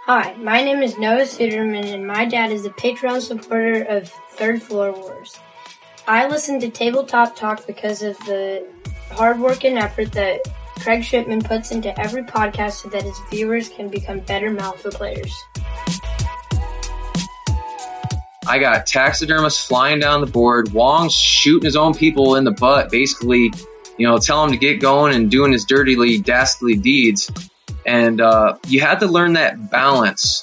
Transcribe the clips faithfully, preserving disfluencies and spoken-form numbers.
Hi, my name is Noah Suderman, and my dad is a Patreon supporter of Third Floor Wars. I listen to Tabletop Talk because of the hard work and effort that Craig Shipman puts into every podcast so that his viewers can become better Malifaux players. I got taxidermists flying down the board, Wong's shooting his own people in the butt, basically, you know, tell him to get going and doing his dirtily, dastardly deeds. And uh, you had to learn that balance.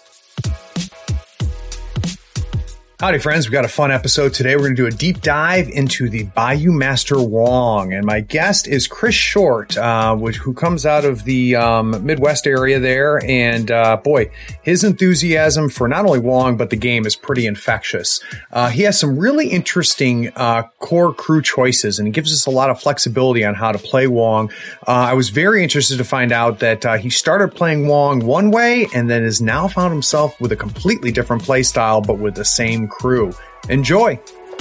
Howdy, friends. We've got a fun episode today. We're going to do a deep dive into the Bayou Master Wong. And my guest is Chris Short, uh, which, who comes out of the um, Midwest area there. And uh, boy, his enthusiasm for not only Wong, but the game is pretty infectious. Uh, he has some really interesting uh, core crew choices, and he gives us a lot of flexibility on how to play Wong. Uh, I was very interested to find out that uh, he started playing Wong one way and then has now found himself with a completely different play style, but with the same crew. Enjoy.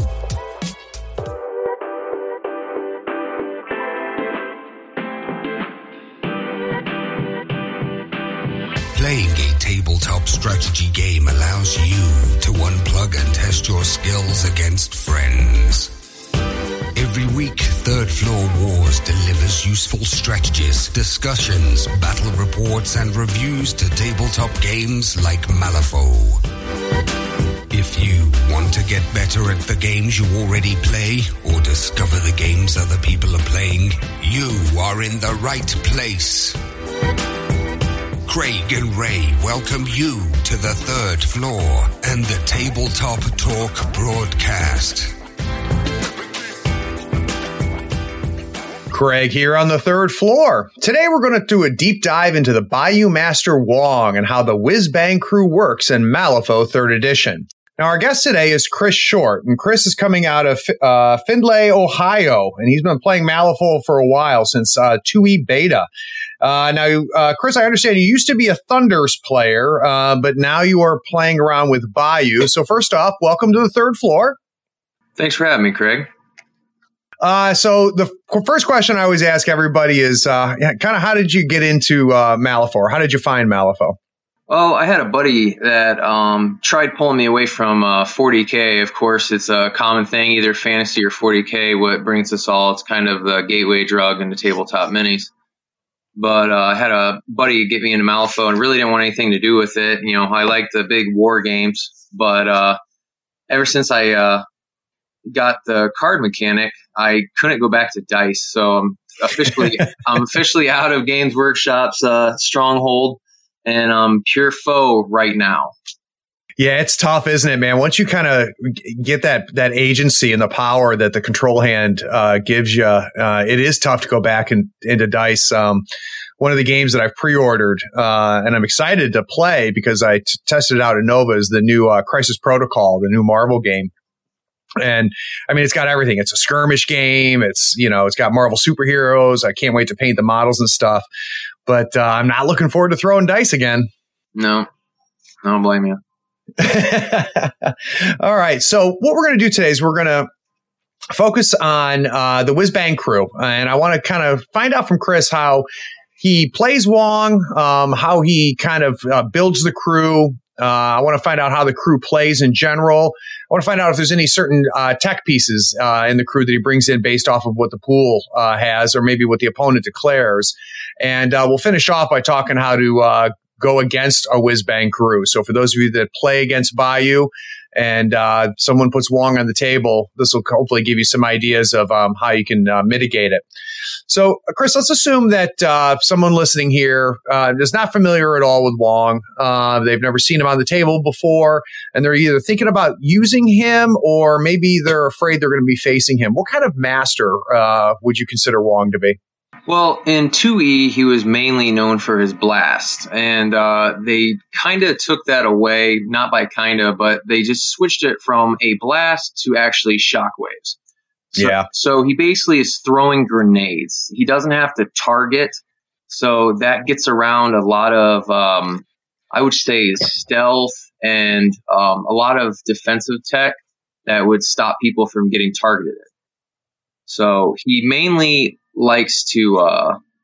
Playing a tabletop strategy game allows you to unplug and test your skills against friends. Every week, Third Floor Wars delivers useful strategies, discussions, battle reports, and reviews to tabletop games like Malifaux. If you want to get better at the games you already play or discover the games other people are playing, you are in the right place. Craig and Ray welcome you to the Third Floor and the Tabletop Talk broadcast. Craig here on the Third Floor. Today we're going to do a deep dive into the Bayou Master Wong and how the Whiz Bang crew works in Malifaux third Edition. Now, our guest today is Chris Short, and Chris is coming out of uh, Findlay, Ohio, and he's been playing Malifaux for a while, since uh, two E beta. Uh, now, uh, Chris, I understand you used to be a Thunders player, uh, but now you are playing around with Bayou. So first off, welcome to the Third Floor. Thanks for having me, Craig. Uh, so the first question I always ask everybody is uh, kind of how did you get into uh, Malifaux? How did you find Malifaux? Well, I had a buddy that um, tried pulling me away from uh, forty K. Of course, it's a common thing, either fantasy or forty K. What brings us all, it's kind of the gateway drug into tabletop minis. But uh, I had a buddy get me into Malifaux and really didn't want anything to do with it. You know, I like the big war games, but uh, ever since I uh, got the card mechanic, I couldn't go back to dice. So I'm officially I'm officially out of Games Workshop's uh, stronghold. And um, pure foe right now. Yeah, it's tough, isn't it, man? Once you kind of get that that agency and the power that the control hand uh, gives you, uh, it is tough to go back and, into dice. Um, one of the games that I've pre-ordered uh, and I'm excited to play because I t- tested it out at Nova is the new uh, Crisis Protocol, the new Marvel game. And I mean, it's got everything. It's a skirmish game. It's, you know, it's got Marvel superheroes. I can't wait to paint the models and stuff. But uh, I'm not looking forward to throwing dice again. No, I don't blame you. All right. So what we're going to do today is we're going to focus on uh, the Whiz Bang crew. And I want to kind of find out from Chris how he plays Wong, um, how he kind of uh, builds the crew. Uh, I want to find out how the crew plays in general. I want to find out if there's any certain uh, tech pieces uh, in the crew that he brings in based off of what the pool uh, has or maybe what the opponent declares. And uh, we'll finish off by talking how to uh, go against a Whiz Bang crew. So for those of you that play against Bayou and uh, someone puts Wong on the table, this will hopefully give you some ideas of um, how you can uh, mitigate it. So, Chris, let's assume that uh, someone listening here uh, is not familiar at all with Wong. Uh, they've never seen him on the table before, and they're either thinking about using him or maybe they're afraid they're going to be facing him. What kind of master uh, would you consider Wong to be? Well, in two E, he was mainly known for his blast, and uh, they kind of took that away, not by kind of, but they just switched it from a blast to actually shockwaves. So, yeah. So he basically is throwing grenades. He doesn't have to target, so that gets around a lot of, um, I would say, stealth and um, a lot of defensive tech that would stop people from getting targeted. So he mainly likes to uh,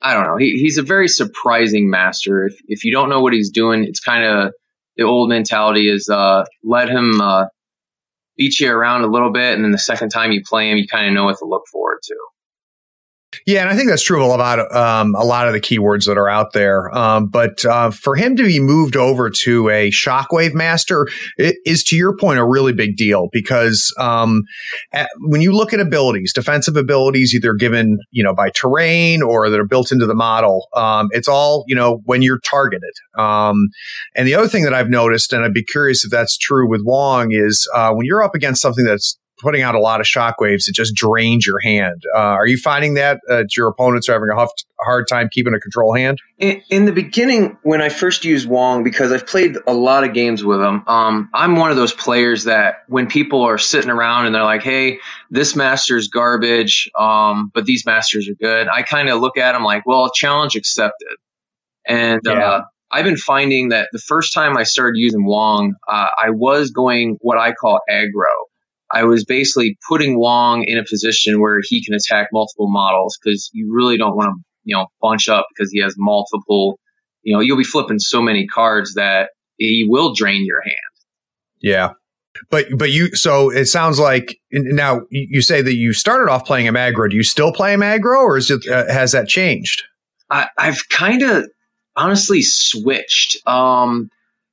I don't know. He, he's a very surprising master. If if you don't know what he's doing, it's kind of the old mentality is uh, let him uh, beat you around a little bit, and then the second time you play him, you kind of know what to look forward to. Yeah, and I think that's true of a lot of um, a lot of the keywords that are out there. Um, but uh, for him to be moved over to a Shockwave Master it is, to your point, a really big deal because um, at, when you look at abilities, defensive abilities, either given you know by terrain or that are built into the model, um, it's all you know when you're targeted. Um, and the other thing that I've noticed, and I'd be curious if that's true with Wong, is uh, when you're up against something that's putting out a lot of shockwaves, it just drains your hand. Uh, are you finding that uh, your opponents are having a, huff, a hard time keeping a control hand? In, in the beginning, when I first used Wong, because I've played a lot of games with him, um, I'm one of those players that when people are sitting around and they're like, hey, this master's garbage, um, but these masters are good, I kind of look at them like, well, challenge accepted. And yeah. uh, I've been finding that the first time I started using Wong, uh, I was going what I call aggro. I was basically putting Wong in a position where he can attack multiple models because you really don't want to, you know, bunch up because he has multiple, you know, you'll be flipping so many cards that he will drain your hand. Yeah. But, but you, so it sounds like now you say that you started off playing him aggro. Do you still play him aggro or is it, uh, has that changed? I, I've kind of honestly switched. Um,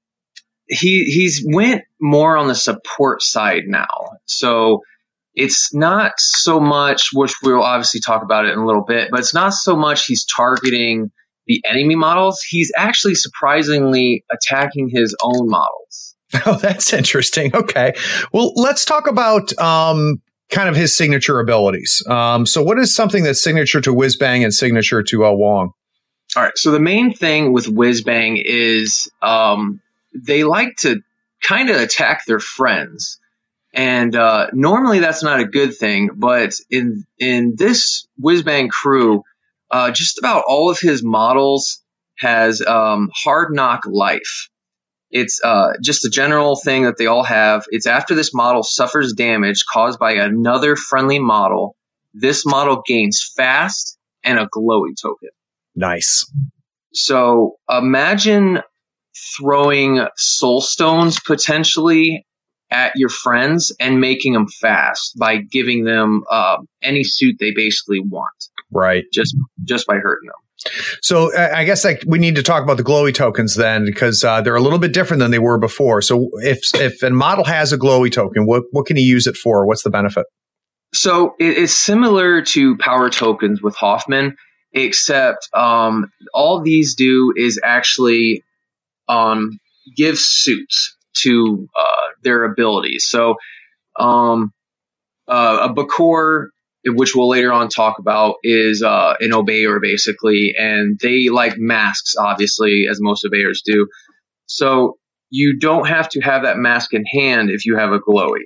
He he's went more on the support side now. So it's not so much, which we'll obviously talk about it in a little bit, but it's not so much he's targeting the enemy models. He's actually surprisingly attacking his own models. Oh, that's interesting. Okay. Well, let's talk about um, kind of his signature abilities. Um, so what is something that's signature to Whizbang and signature to uh, Wong? All right. So the main thing with Whizbang is um, they like to kind of attack their friends. And uh, normally that's not a good thing. But in in this Whizbang crew, uh, just about all of his models has um, Hard Knock Life. It's uh, just a general thing that they all have. It's after this model suffers damage caused by another friendly model, this model gains fast and a glowy token. Nice. So imagine throwing soul stones potentially at your friends and making them fast by giving them uh, any suit they basically want. Right. Just just by hurting them. So uh, I guess like we need to talk about the glowy tokens then, because uh, they're a little bit different than they were before. So if if a model has a glowy token, what what can he use it for? What's the benefit? So it, it's similar to power tokens with Hoffman, except um, all these do is actually um, give suits to uh, their abilities. So um, uh, a Bakor, which we'll later on talk about, is uh, an obeyer basically, and they like masks, obviously, as most obeyers do. So you don't have to have that mask in hand if you have a glowy.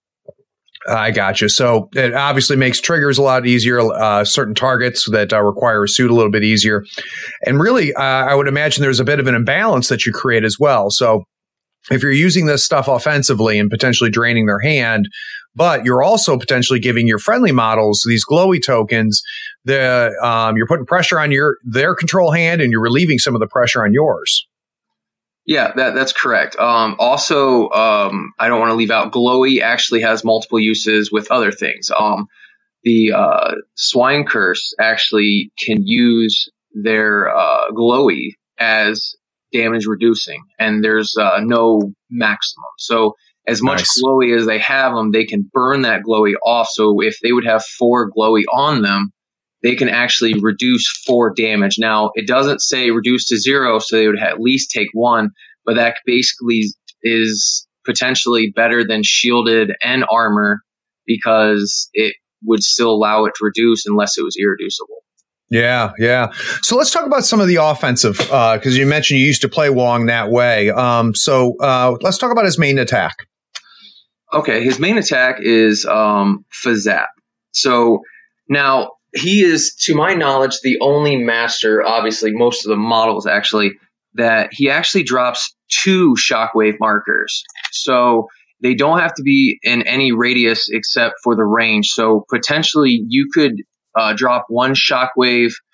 I got you. So it obviously makes triggers a lot easier, uh, certain targets that uh, require a suit a little bit easier. And really, uh, I would imagine there's a bit of an imbalance that you create as well. So if you're using this stuff offensively and potentially draining their hand, but you're also potentially giving your friendly models these glowy tokens, the um, you're putting pressure on your their control hand and you're relieving some of the pressure on yours. Yeah, that, that's correct. Um, also, um, I don't want to leave out, glowy actually has multiple uses with other things. Um, the uh, Swine Curse actually can use their uh, glowy as damage reducing, and there's uh, no maximum. So as much Nice. glowy as they have them, they can burn that glowy off. So if they would have four glowy on them, they can actually reduce four damage. Now, it doesn't say reduce to zero, so they would at least take one, but that basically is potentially better than shielded and armor because it would still allow it to reduce unless it was irreducible. Yeah, yeah. So let's talk about some of the offensive, because uh, you mentioned you used to play Wong that way. Um, so uh, let's talk about his main attack. Okay, his main attack is um, Fazap. So now he is, to my knowledge, the only master, obviously most of the models actually, that he actually drops two shockwave markers. So they don't have to be in any radius except for the range. So potentially you could uh, drop one shockwave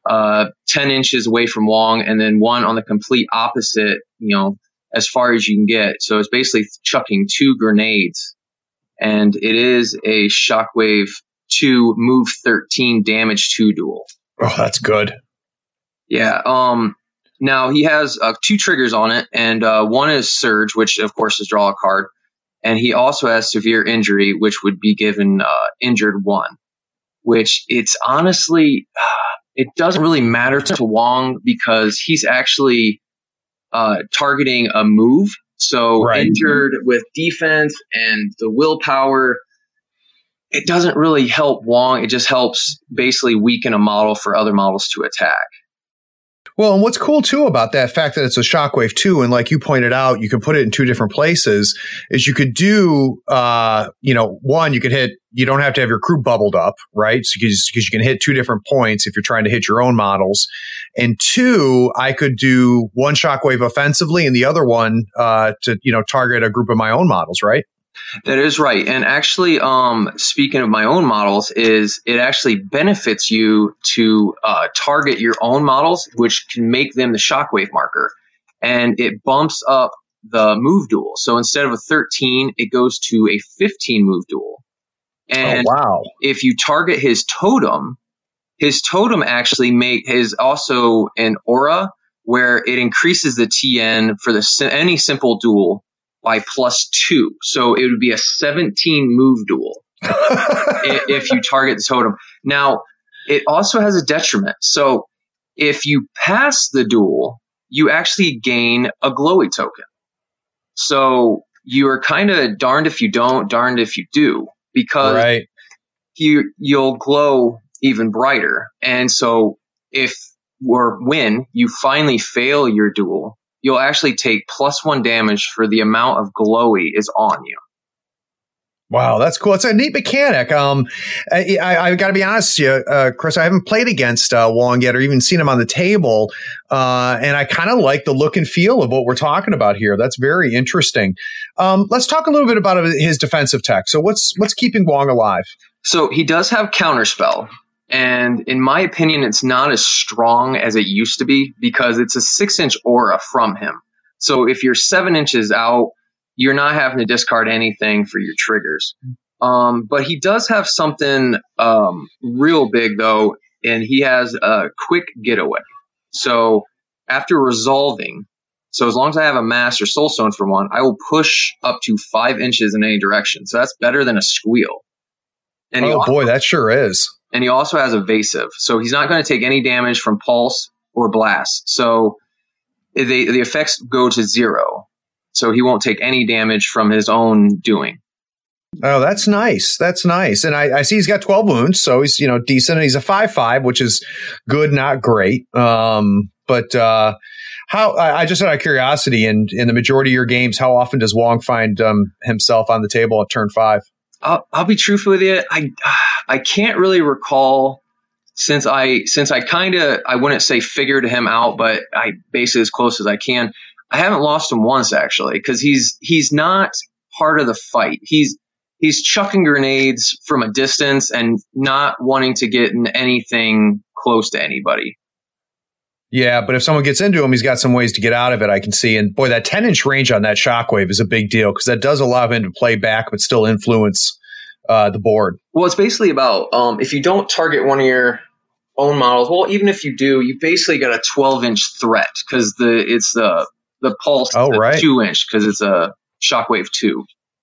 uh, ten inches away from Wong, and then one on the complete opposite, you know, as far as you can get. So it's basically chucking two grenades, and it is a Shockwave two move thirteen damage two duel. Oh, that's good. Yeah. Um. Now he has uh, two triggers on it, and uh, one is Surge, which of course is draw a card, and he also has Severe Injury, which would be given uh, injured one. Which it's honestly, uh, it doesn't really matter to Wong because he's actually uh, targeting a move. So right. injured with defense and the willpower, it doesn't really help Wong. It just helps basically weaken a model for other models to attack. Well, and what's cool too about that fact that it's a Shockwave two, and like you pointed out, you can put it in two different places, is you could do, uh, you know, one, you could hit, you don't have to have your crew bubbled up, right? So because you can hit two different points if you're trying to hit your own models. And two, I could do one Shockwave offensively and the other one uh, to, you know, target a group of my own models, right? That is right. And actually, um, speaking of my own models, is it actually benefits you to uh, target your own models, which can make them the Shockwave marker. And it bumps up the move duel. So instead of a thirteen, it goes to a fifteen move duel. And oh, wow. if you target his totem, his totem actually make is also an aura where it increases the T N for the any simple duel by plus two. So it would be a seventeen move duel if you target the totem. Now, it also has a detriment. So if you pass the duel, you actually gain a glowy token. So you are kind of darned if you don't, darned if you do, because right. you, you'll glow even brighter. And so if or when you finally fail your duel, you'll actually take plus one damage for the amount of glowy is on you. Wow, that's cool. It's a neat mechanic. Um, I, I, I got to be honest with you, uh, Chris, I haven't played against uh, Wong yet or even seen him on the table. Uh, and I kind of like the look and feel of what we're talking about here. That's very interesting. Um, let's talk a little bit about his defensive tech. So what's what's keeping Wong alive? So he does have Counterspell. And in my opinion, it's not as strong as it used to be because it's a six inch aura from him. So if you're seven inches out, you're not having to discard anything for your triggers. Um, but he does have something um, real big, though, and he has a quick getaway. So after resolving, so as long as I have a Master Soulstone for one, I will push up to five inches in any direction. So that's better than a Squeal. And oh, also, boy, that sure is. And he also has Evasive. So he's not going to take any damage from Pulse or Blast. So they, the effects go to zero. So he won't take any damage from his own doing. Oh, that's nice. That's nice. And I, I see he's got twelve wounds, so he's, you know, decent. And he's a five five, which is good, not great. Um, but uh, how? I, I just out of curiosity, in in the majority of your games, how often does Wong find um, himself on the table at turn five? I'll, I'll be truthful with you. I I can't really recall since I since I kind of I wouldn't say figured him out, but I basically as close as I can. I haven't lost him once actually because he's he's not part of the fight. He's he's chucking grenades from a distance and not wanting to get in anything close to anybody. Yeah, but if someone gets into him, he's got some ways to get out of it, I can see. And boy, that ten inch range on that Shockwave is a big deal because that does allow him to play back but still influence uh, the board. Well, it's basically about um, if you don't target one of your own models, well, even if you do, you basically got a twelve inch threat because the it's the the pulse oh, right. two inch because it's a Shockwave two.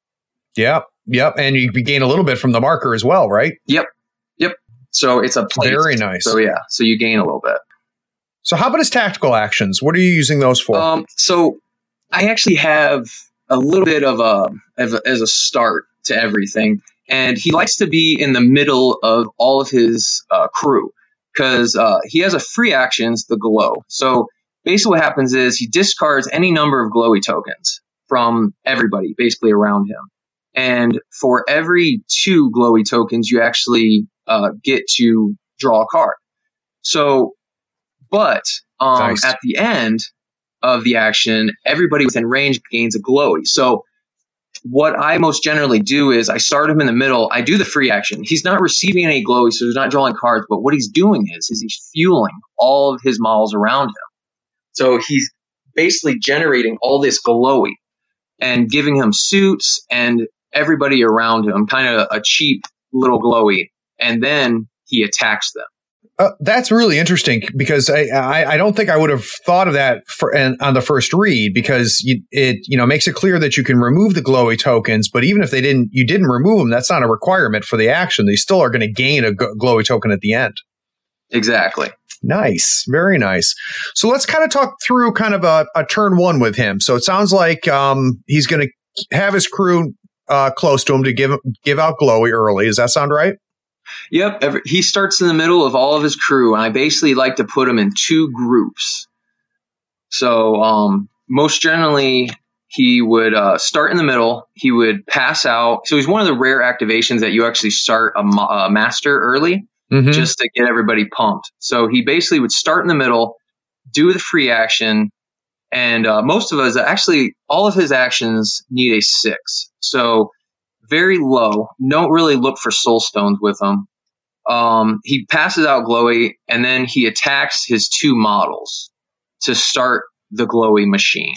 Yep, yep, and you gain a little bit from the marker as well, right? Yep, yep. So it's a plate. Very nice. So yeah, so you gain a little bit. So how about his tactical actions? What are you using those for? Um, so I actually have a little bit of a, of a as a start to everything, and he likes to be in the middle of all of his uh, crew because uh, he has a free actions, the glow. So basically what happens is he discards any number of glowy tokens from everybody basically around him. And for every two glowy tokens, you actually uh, get to draw a card. So, but um, nice. At the end of the action, everybody within range gains a glowy. So what I most generally do is I start him in the middle. I do the free action. He's not receiving any glowy, so he's not drawing cards. But what he's doing is, is he's fueling all of his models around him. So he's basically generating all this glowy and giving him suits and everybody around him, kind of a cheap little glowy. And then he attacks them. Uh, that's really interesting because I, I, I don't think I would have thought of that for, and, on the first read because you, it you know makes it clear that you can remove the glowy tokens, but even if they didn't you didn't remove them, that's not a requirement for the action. They still are going to gain a glowy token at the end. Exactly. Nice, very nice. So let's kind of talk through kind of a, a turn one with him. So it sounds like um, he's going to have his crew uh, close to him to give give out glowy early. Does that sound right? Yep. Every, he starts in the middle of all of his crew, and I basically like to put him in two groups. So um, most generally, he would uh, start in the middle. He would pass out. So he's one of the rare activations that you actually start a, a master early, mm-hmm. just to get everybody pumped. So he basically would start in the middle, do the free action, and uh, most of us, actually, all of his actions need a six. So very low. Don't really look for soul stones with him. Um, he passes out glowy, and then he attacks his two models to start the glowy machine.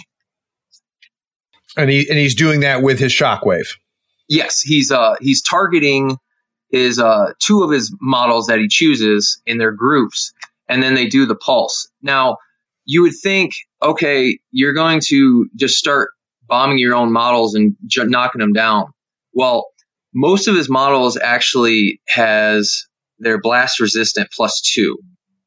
And he and he's doing that with his shockwave. Yes, he's uh he's targeting his uh two of his models that he chooses in their groups, and then they do the pulse. Now, you would think, okay, you're going to just start bombing your own models and j- knocking them down. Well, most of his models actually has their blast resistant plus two.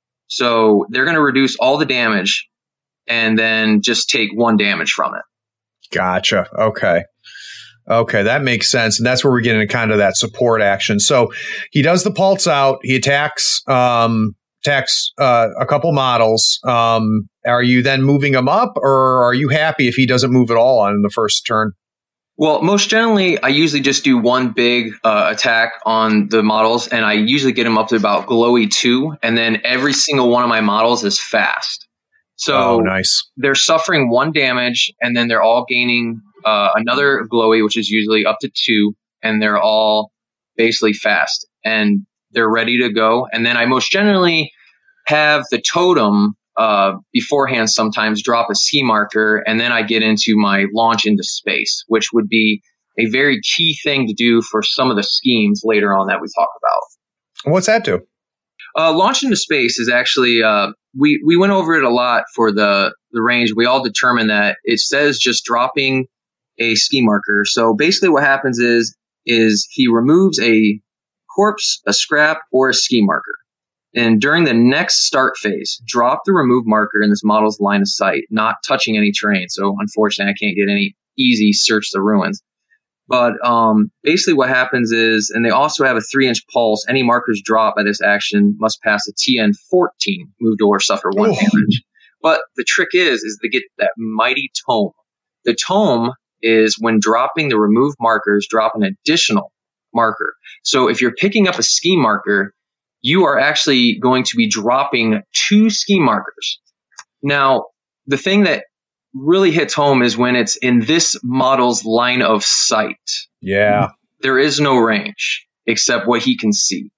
So they're going to reduce all the damage and then just take one damage from it. Gotcha. Okay. Okay, that makes sense. And that's where we get into kind of that support action. So he does the pulse out. He attacks um, attacks uh, a couple models. Um, are you then moving him up, or are you happy if he doesn't move at all on the first turn? Well, most generally, I usually just do one big uh, attack on the models, and I usually get them up to about glowy two, and then every single one of my models is fast. So oh, nice. They're suffering one damage, and then they're all gaining uh, another glowy, which is usually up to two, and they're all basically fast, and they're ready to go. And then I most generally have the totem Uh, beforehand sometimes drop a ski marker, and then I get into my launch into space, which would be a very key thing to do for some of the schemes later on that we talk about. What's that do? Uh, launch into space is actually, uh, we, we went over it a lot for the, the range. We all determined that it says just dropping a ski marker. So basically what happens is, is he removes a corpse, a scrap, or a ski marker. And during the next start phase, drop the remove marker in this model's line of sight, not touching any terrain. So unfortunately, I can't get any easy search the ruins. But um, basically what happens is, and they also have a three-inch pulse, any markers dropped by this action must pass a T N fourteen, move to or suffer one oh. damage. But the trick is, is to get that mighty tome. The tome is when dropping the remove markers, drop an additional marker. So if you're picking up a ski marker, you are actually going to be dropping two ski markers. Now, the thing that really hits home is when it's in this model's line of sight. Yeah. There is no range except what he can see.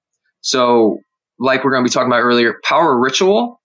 So, like we're going to be talking about earlier, Power Ritual.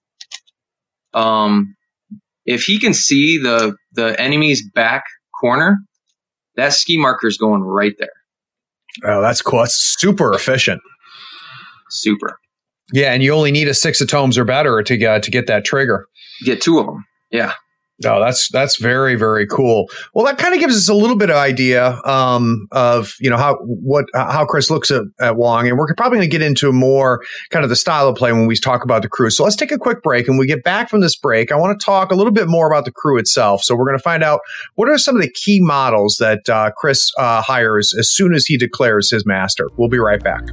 Um, if he can see the, the enemy's back corner, that ski marker is going right there. Oh, that's cool. That's super efficient. Super. Yeah, and you only need a six of tomes or better to get to get that trigger. Get two of them. Yeah. Oh, that's that's very, very cool. Well, that kind of gives us a little bit of idea um, of you know how what how Chris looks at, at Wong, and we're probably going to get into more kind of the style of play when we talk about the crew. So let's take a quick break, and when we get back from this break, I want to talk a little bit more about the crew itself. So we're going to find out what are some of the key models that uh, Chris uh, hires as soon as he declares his master. We'll be right back.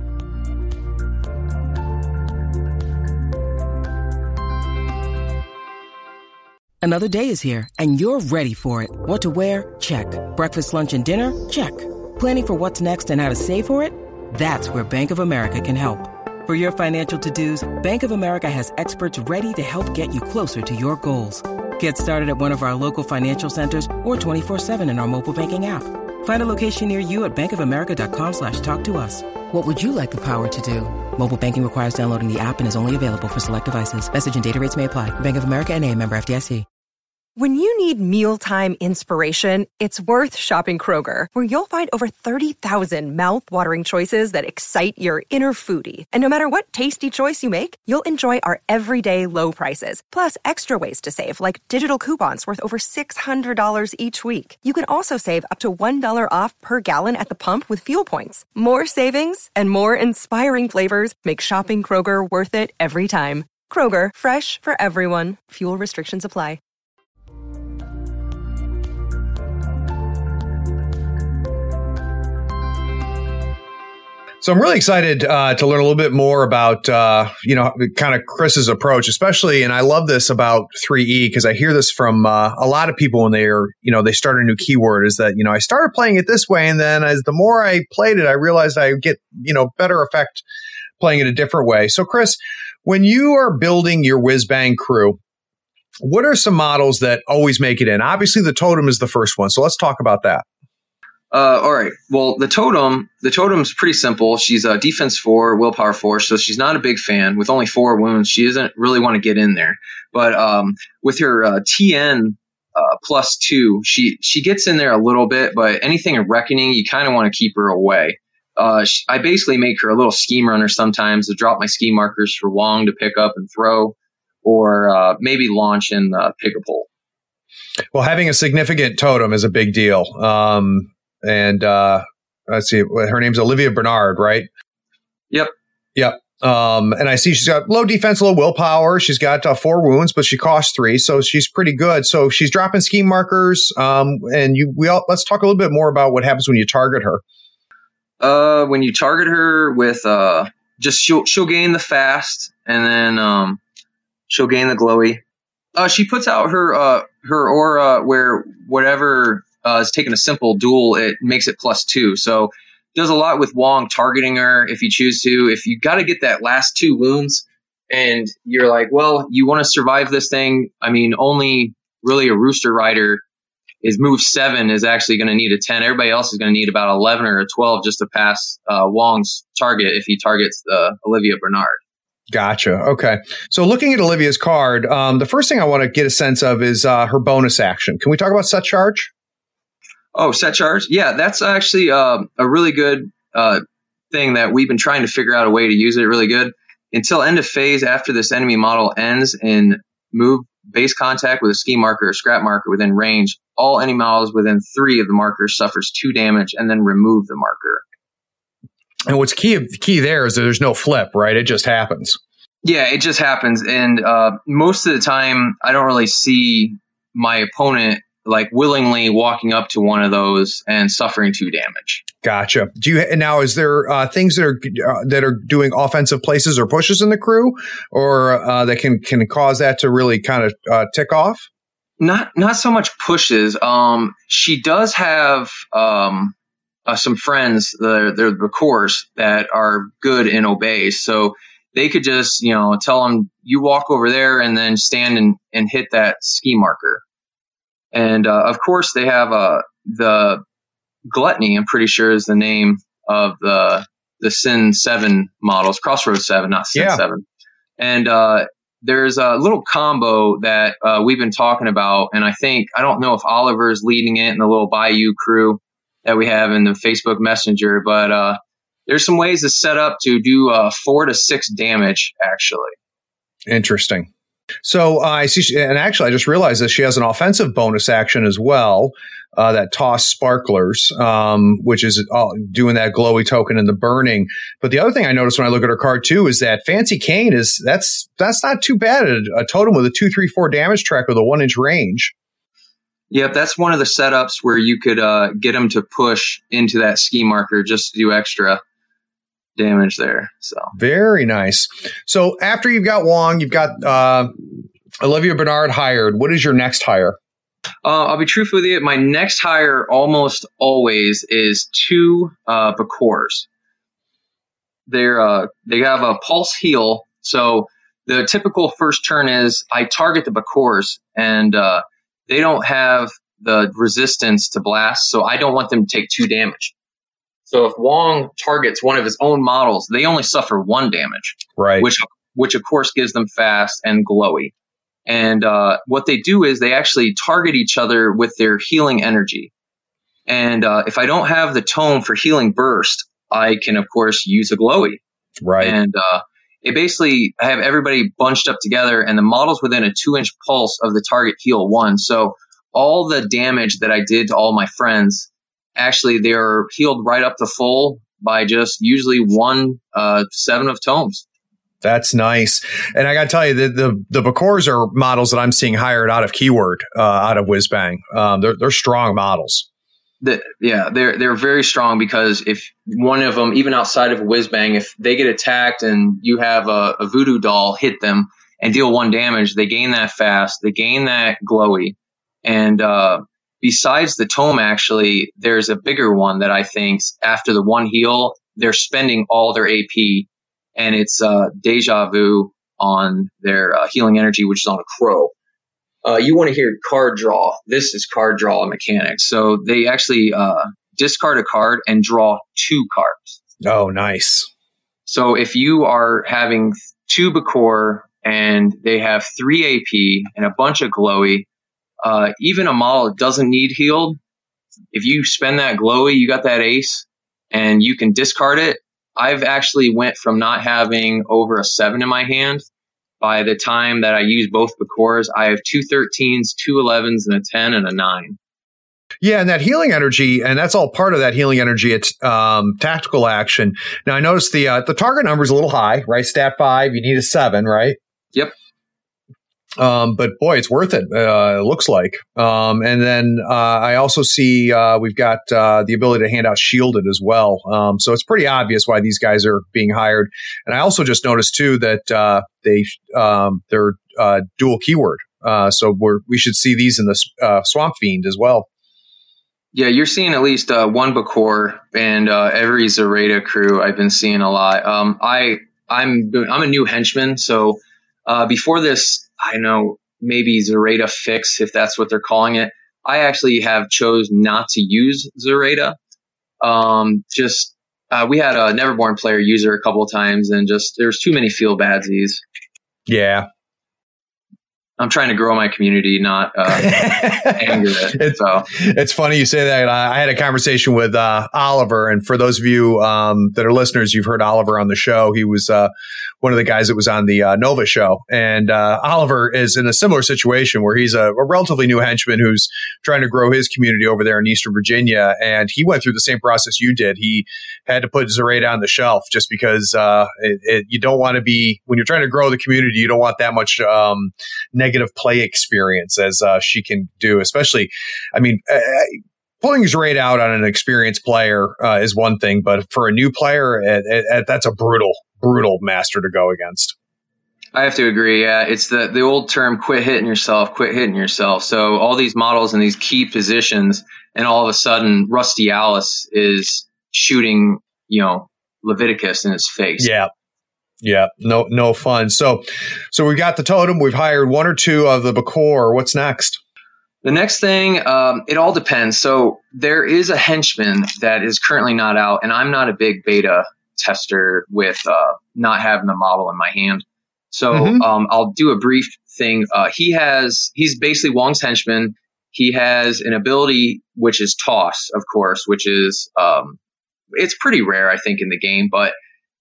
Another day is here, and you're ready for it. What to wear? Check. Breakfast, lunch, and dinner? Check. Planning for what's next and how to save for it? That's where Bank of America can help. For your financial to-dos, Bank of America has experts ready to help get you closer to your goals. Get started at one of our local financial centers or twenty-four seven in our mobile banking app. Find a location near you at bankofamerica.com slash talk to us. What would you like the power to do? Mobile banking requires downloading the app and is only available for select devices. Message and data rates may apply. Bank of America N A, member F D I C. When you need mealtime inspiration, it's worth shopping Kroger, where you'll find over thirty thousand mouth-watering choices that excite your inner foodie. And no matter what tasty choice you make, you'll enjoy our everyday low prices, plus extra ways to save, like digital coupons worth over six hundred dollars each week. You can also save up to one dollar off per gallon at the pump with fuel points. More savings and more inspiring flavors make shopping Kroger worth it every time. Kroger, fresh for everyone. Fuel restrictions apply. So I'm really excited uh, to learn a little bit more about, uh, you know, kind of Chris's approach, especially, and I love this about three E because I hear this from uh, a lot of people when they're, you know, they start a new keyword is that, you know, I started playing it this way. And then as the more I played it, I realized I get, you know, better effect playing it a different way. So Chris, when you are building your whiz bang crew, what are some models that always make it in? Obviously, the totem is the first one. So let's talk about that. Uh, all right. Well, the totem, the totem's pretty simple. She's a defense four, willpower four, so she's not a big fan. With only four wounds, she doesn't really want to get in there. But um, with her uh, T N uh, plus two, she she gets in there a little bit. But anything in Reckoning, you kind of want to keep her away. Uh, she, I basically make her a little scheme runner sometimes to drop my scheme markers for Wong to pick up and throw, or uh, maybe launch and uh, pick a pole. Well, having a significant totem is a big deal. Um, And uh, let's see, her name's Olivia Bernard, right? Yep. Yep. Um, and I see she's got low defense, low willpower. She's got uh, four wounds, but she costs three, so she's pretty good. So she's dropping scheme markers. Um, and you, we all let's talk a little bit more about what happens when you target her. Uh, when you target her with uh, just she'll she'll gain the fast, and then um, she'll gain the glowy. Uh, she puts out her uh her aura where whatever. Uh, is taking a simple duel, it makes it plus two. So does a lot with Wong targeting her if you choose to. If you got to get that last two wounds and you're like, well, you want to survive this thing. I mean, only really a Rooster Rider is move seven is actually going to need a ten. Everybody else is going to need about eleven or a twelve just to pass uh, Wong's target if he targets uh, Olivia Bernard. Gotcha. Okay. So looking at Olivia's card, um, the first thing I want to get a sense of is uh, her bonus action. Can we talk about set charge? Oh, set charge? Yeah, that's actually uh, a really good uh, thing that we've been trying to figure out a way to use it really good. Until end of phase, after this enemy model ends in move base contact with a scheme marker or scrap marker within range, all enemy models within three of the markers suffers two damage and then remove the marker. And what's key key there is that there's no flip, right? It just happens. Yeah, it just happens. And uh, most of the time, I don't really see my opponent like willingly walking up to one of those and suffering two damage. Gotcha. Do you now? Is there uh, things that are uh, that are doing offensive places or pushes in the crew, or uh, that can can cause that to really kind of uh, tick off? Not not so much pushes. Um, she does have um uh, some friends that are, they're the cores that are good in obeys, so they could just you know tell them you walk over there and then stand and, and hit that ski marker. And, uh, of course, they have uh, the Gluttony, I'm pretty sure, is the name of the the Sin seven models, Crossroads seven, not Sin yeah. seven. And uh, there's a little combo that uh, we've been talking about. And I think, I don't know if Oliver's leading it in the little Bayou crew that we have in the Facebook Messenger, but uh, there's some ways to set up to do uh, four to six damage, actually. Interesting. So uh, I see, she, and actually, I just realized that she has an offensive bonus action as well, uh, that toss sparklers, um, which is uh, doing that glowy token and the burning. But the other thing I noticed when I look at her card too is that Fancy Cane is that's that's not too bad. A, a totem with a two, three, four damage track with a one inch range. Yep, that's one of the setups where you could uh, get them to push into that ski marker just to do extra damage there. So very nice. So after you've got Wong, you've got uh, Olivia Bernard hired. What is your next hire? Uh, I'll be truthful with you. My next hire almost always is two uh, Bakors. They're uh, they have a pulse heal, so the typical first turn is I target the Bakors, and uh, they don't have the resistance to blast, so I don't want them to take two damage. So if Wong targets one of his own models, they only suffer one damage, right? Which, which of course gives them fast and glowy. And uh, what they do is they actually target each other with their healing energy. And uh, if I don't have the tome for healing burst, I can of course use a glowy, right? And uh, it basically I have everybody bunched up together, and the models within a two inch pulse of the target heal one. So all the damage that I did to all my friends, actually, they're healed right up to full by just usually one uh, seven of tomes. That's nice. And I got to tell you, the, the, the Bakors are models that I'm seeing hired out of Keyword, uh, out of Whizbang. Um, they're, they're strong models. The, yeah, they're they're very strong, because if one of them, even outside of Whizbang, if they get attacked and you have a, a voodoo doll hit them and deal one damage, they gain that fast, they gain that glowy. And uh, besides the tome, actually, there's a bigger one that I think after the one heal, they're spending all their A P, and it's uh, Deja Vu on their uh, healing energy, which is on a crow. Uh, you want to hear card draw. This is card draw mechanics. So they actually uh, discard a card and draw two cards. Oh, nice. So if you are having two Bakor and they have three A P and a bunch of glowy, uh, even a model that doesn't need healed, if you spend that glowy, you got that ace, and you can discard it. I've actually went from not having over a seven in my hand. By the time that I use both Bakors, I have two thirteens, two elevens, and a ten and a nine. Yeah, and that healing energy, and that's all part of that healing energy. It's um, tactical action. Now, I noticed the uh, the target number is a little high, right? Stat five, you need a seven, right? Yep. Um, but boy, it's worth it. Uh, it looks like. Um, and then uh, I also see uh, we've got uh, the ability to hand out shielded as well. Um, so it's pretty obvious why these guys are being hired. And I also just noticed too that uh, they um, they're uh, dual keyword. Uh, so we're we should see these in the uh, Swamp Fiend as well. Yeah, you're seeing at least uh, one Bakor, and uh, every Zoraida crew I've been seeing a lot. Um, I I'm I'm a new henchman, so uh, before this. I know maybe Zoraida fix, if that's what they're calling it. I actually have chose not to use Zoraida. Um, just, uh, we had a Neverborn player use her a couple of times, and just, there's too many feel badsies. Yeah. I'm trying to grow my community, not uh, anger it. It's, so. It's funny you say that. I had a conversation with uh, Oliver, and for those of you um, that are listeners, you've heard Oliver on the show. He was uh, one of the guys that was on the uh, Nova show, and uh, Oliver is in a similar situation where he's a, a relatively new henchman who's trying to grow his community over there in Eastern Virginia, and he went through the same process you did. He had to put Zoraida on the shelf just because uh, it, it, you don't want to be, when you're trying to grow the community, you don't want that much um, negative negative play experience as uh, she can do, especially, I mean, uh, pulling Zoraida out on an experienced player uh, is one thing, but for a new player, it, it, it, that's a brutal, brutal master to go against. I have to agree. Yeah, it's the, the old term, quit hitting yourself, quit hitting yourself. So all these models in these key positions, and all of a sudden Rusty Alice is shooting, you know, Leviticus in his face. Yeah. Yeah, no, no fun. So, so we got the totem. We've hired one or two of the Bakor. What's next? The next thing, um, it all depends. So there is a henchman that is currently not out, and I'm not a big beta tester with uh, not having the model in my hand. So mm-hmm. um, I'll do a brief thing. Uh, he has, he's basically Wong's henchman. He has an ability which is toss, of course, which is um, it's pretty rare, I think, in the game, but.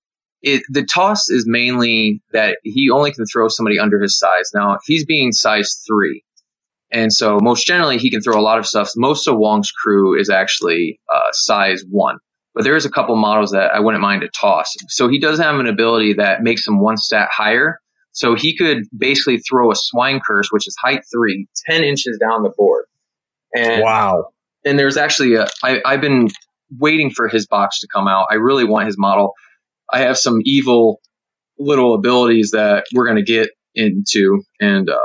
It, the toss is mainly that he only can throw somebody under his size. Now, he's being size three. And so most generally, he can throw a lot of stuff. Most of Wong's crew is actually uh, size one. But there is a couple models that I wouldn't mind to toss. So he does have an ability that makes him one stat higher. So he could basically throw a Swine Curse, which is height three, ten inches down the board. And, wow. And there's actually a, I, I've been waiting for his box to come out. I really want his model. I have some evil little abilities that we're going to get into, and uh,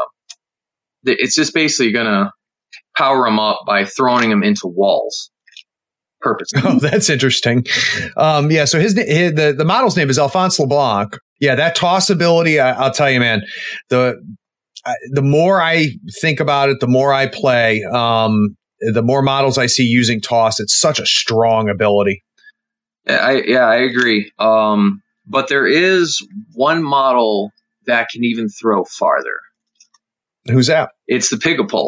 it's just basically going to power them up by throwing them into walls. Purposely. Oh, that's interesting. Um, yeah, so his, his the, the model's name is Alphonse LeBlanc. Yeah, that toss ability, I, I'll tell you, man, the I, the more I think about it, the more I play, um, the more models I see using toss. It's such a strong ability. Yeah, I, yeah, I agree. Um, but there is one model that can even throw farther. Who's that? It's the Pigapult.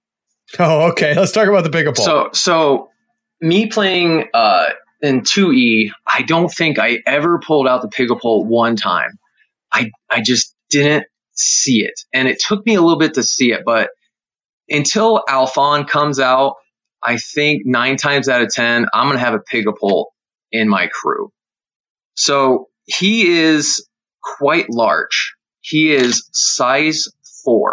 Oh, okay. Let's talk about the Pigapult. So, so me playing uh, in two E, I don't think I ever pulled out the Pigapult one time. I I just didn't see it, and it took me a little bit to see it. But until Alphon comes out, I think nine times out of ten, I'm gonna have a Pigapult in my crew. So he is quite large. He is size four,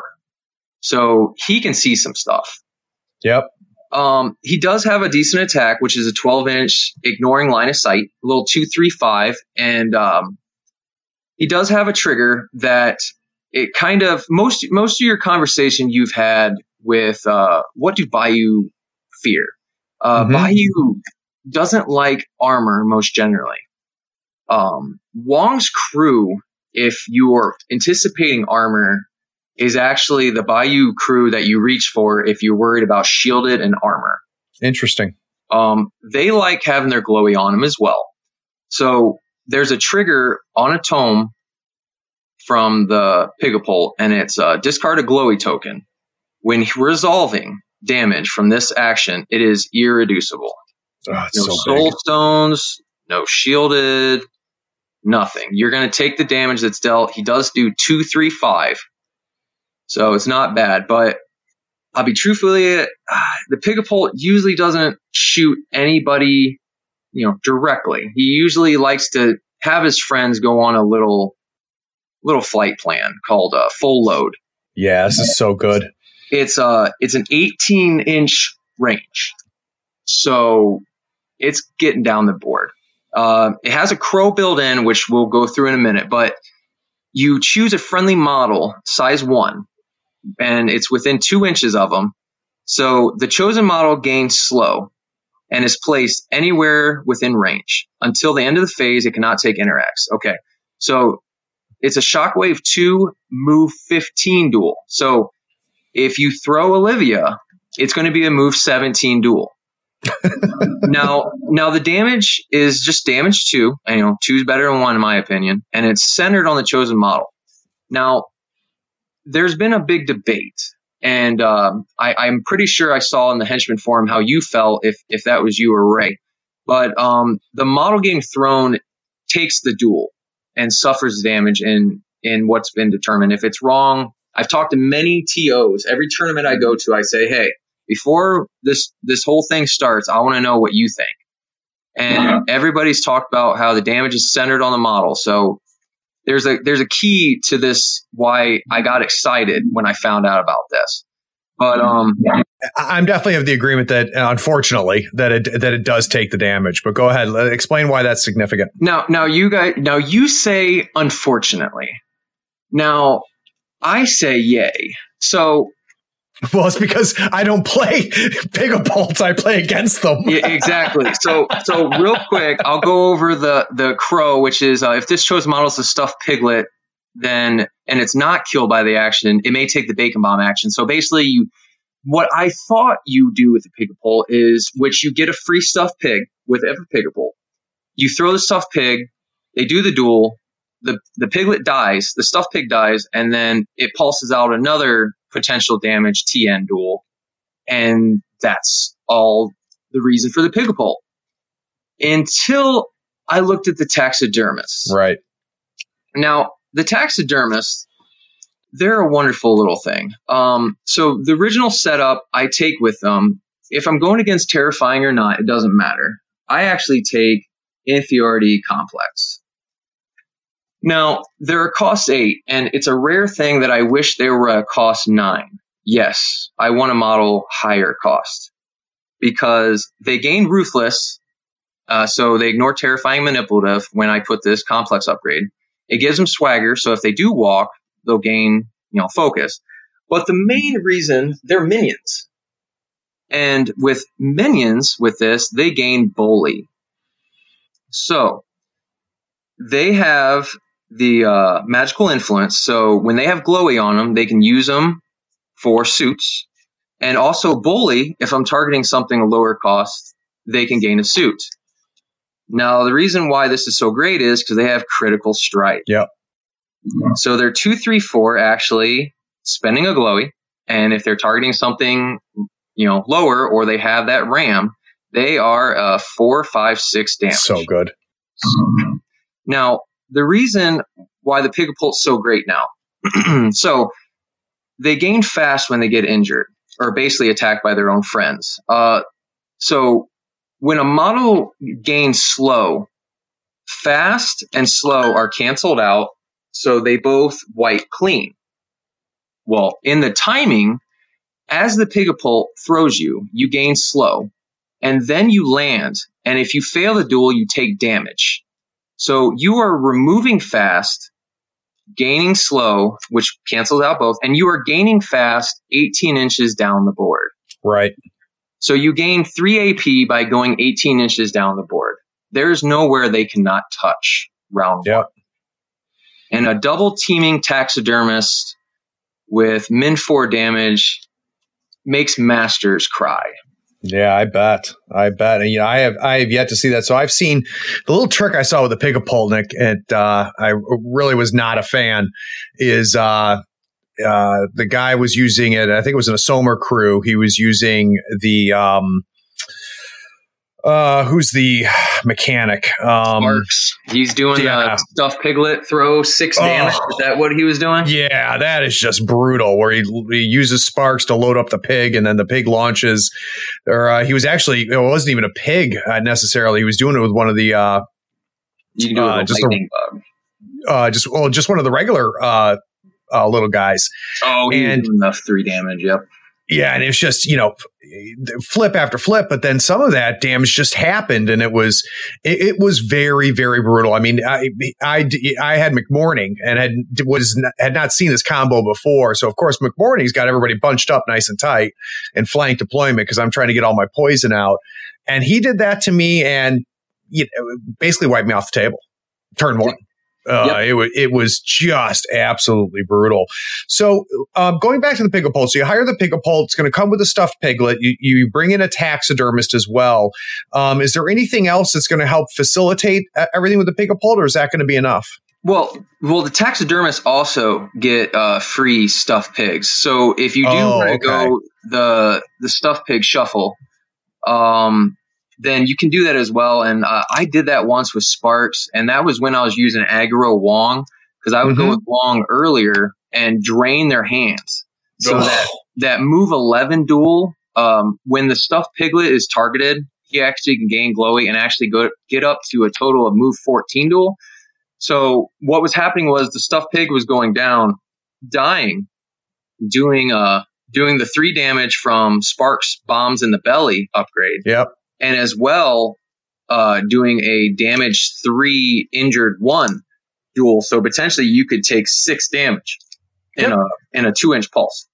so he can see some stuff. Yep. Um, he does have a decent attack, which is a twelve inch ignoring line of sight, a little two three five, and um, he does have a trigger that it kind of most most of your conversation you've had with uh, what do Bayou fear? Uh, mm-hmm. Bayou doesn't like armor most generally. Um, Wong's crew, if you're anticipating armor, is actually the Bayou crew that you reach for if you're worried about shielded and armor. Interesting. Um, they like having their glowy on them as well. So there's a trigger on a tome from the Pigapult, and it's uh, discard a glowy token. When resolving damage from this action, it is irreducible. Oh, no so soul big. stones, no shielded, nothing. You're going to take the damage that's dealt. He does do two, three, five. So it's not bad, but I'll be truthfully, uh, the Pigapult usually doesn't shoot anybody, you know, directly. He usually likes to have his friends go on a little, little flight plan called uh, full load. Yeah, this is so good. It's uh, it's an eighteen inch range, so it's getting down the board. Uh, it has a crow built in, which we'll go through in a minute, but you choose a friendly model, size one, and it's within two inches of them. So the chosen model gains slow and is placed anywhere within range. Until the end of the phase, it cannot take interacts. Okay, so it's a Shockwave two, move fifteen duel. So if you throw Olivia, it's going to be a move seventeen duel. now, now the damage is just damage two. And, you know, two's better than one in my opinion, and it's centered on the chosen model. Now, there's been a big debate, and um, I, I'm pretty sure I saw in the Henchman forum how you felt if if that was you or Ray. But um, the model getting thrown takes the duel and suffers damage in in what's been determined. If it's wrong, I've talked to many T Os. Every tournament I go to, I say, hey, before this this whole thing starts, I want to know what you think. And yeah. everybody's talked about how the damage is centered on the model. So there's a there's a key to this why I got excited when I found out about this. But um, I'm definitely of the agreement that, unfortunately, that it that it does take the damage. But go ahead, explain why that's significant. Now, now you guys, now you say unfortunately. Now I say yay. So. Well, it's because I don't play Pigapults. I play against them. Yeah, exactly. So, so real quick, I'll go over the the crow, which is uh, if this chosen model is a stuffed piglet, then and it's not killed by the action, it may take the bacon bomb action. So basically, you what I thought you do with the Pigapult is, which you get a free stuffed pig with every Pigapult. You throw the stuffed pig, they do the duel, the the piglet dies, the stuffed pig dies, and then it pulses out another potential damage T N duel, and that's all the reason for the Pigapult. Until I looked at the taxidermists. Right. Now, the taxidermists, they're a wonderful little thing. Um, so the original setup I take with them, if I'm going against Terrifying or not, it doesn't matter. I actually take Inferiority Complex. Now, they're a cost eight, and it's a rare thing that I wish they were a cost nine. Yes, I want a model higher cost because they gain Ruthless, uh, so they ignore Terrifying Manipulative when I put this complex upgrade. It gives them Swagger, so if they do walk, they'll gain, you know, Focus. But the main reason, they're minions. And with minions, with this, they gain Bully. So they have the uh, magical influence. So when they have glowy on them, they can use them for suits. And also bully, if I'm targeting something lower cost, they can gain a suit. Now, the reason why this is so great is because they have critical strike. Yep. So they're two, three, four actually spending a glowy. And if they're targeting something, you know, lower, or they have that ram, they are uh, four, five, six damage. So good. Now, the reason why the Pigapult's so great now, so they gain fast when they get injured, or basically attacked by their own friends. Uh, so when a model gains slow, fast and slow are canceled out, so they both wipe clean. Well, in the timing, as the Pigapult throws you, you gain slow, and then you land, and if you fail the duel, you take damage. So you are removing fast, gaining slow, which cancels out both, and you are gaining fast eighteen inches down the board. Right. So you gain three A P by going eighteen inches down the board. There's nowhere they cannot touch round yep. one. And a double teaming taxidermist with min four damage makes masters cry. Yeah, I bet. I bet. And, you know, I have I have yet to see that. So I've seen the little trick I saw with the Pigapult, and uh, I really was not a fan, is uh, uh, the guy was using it. I think it was in a Somer crew. He was using the um, uh, who's the mechanic? Um, Sparks. He's doing yeah. the stuffed piglet throw six Oh. damage. Is that what he was doing? Yeah, that is just brutal. Where he, he uses sparks to load up the pig, and then the pig launches. Or uh, he was actually it wasn't even a pig uh, necessarily. He was doing it with one of the uh, You can do it uh, with just lightning a, bug. uh, just well, just one of the regular uh, uh, little guys. Oh, he and was doing enough three damage. Yep. Yeah, and it's just, you know, flip after flip, but then some of that damage just happened, and it was it, it was very, very brutal. I mean, I, I, I had McMorning and had was had not seen this combo before, so of course McMorning's got everybody bunched up nice and tight in flank deployment because I'm trying to get all my poison out, and he did that to me and you know, basically wiped me off the table. Turn one. Uh, yep. It was it was just absolutely brutal. So um, going back to the Pigapult, so you hire the Pigapult. It's going to come with a stuffed piglet. You, you bring in a taxidermist as well. Um, is there anything else that's going to help facilitate everything with the Pigapult, or is that going to be enough? Well, well, the taxidermists also get uh, free stuffed pigs. So if you do oh, want to okay. go the the stuffed pig shuffle, um. then you can do that as well. And uh, I did that once with Sparks, and that was when I was using aggro Wong, because I would mm-hmm. go with Wong earlier and drain their hands. So oh. that, that move eleven duel, um, when the stuffed piglet is targeted, he actually can gain glowy and actually go get up to a total of move fourteen duel. So what was happening was the stuffed pig was going down, dying, doing uh doing the three damage from Sparks bombs in the belly upgrade. Yep. And as well, uh, doing a damage three, injured one duel. So potentially you could take six damage in yep. a in a two inch pulse.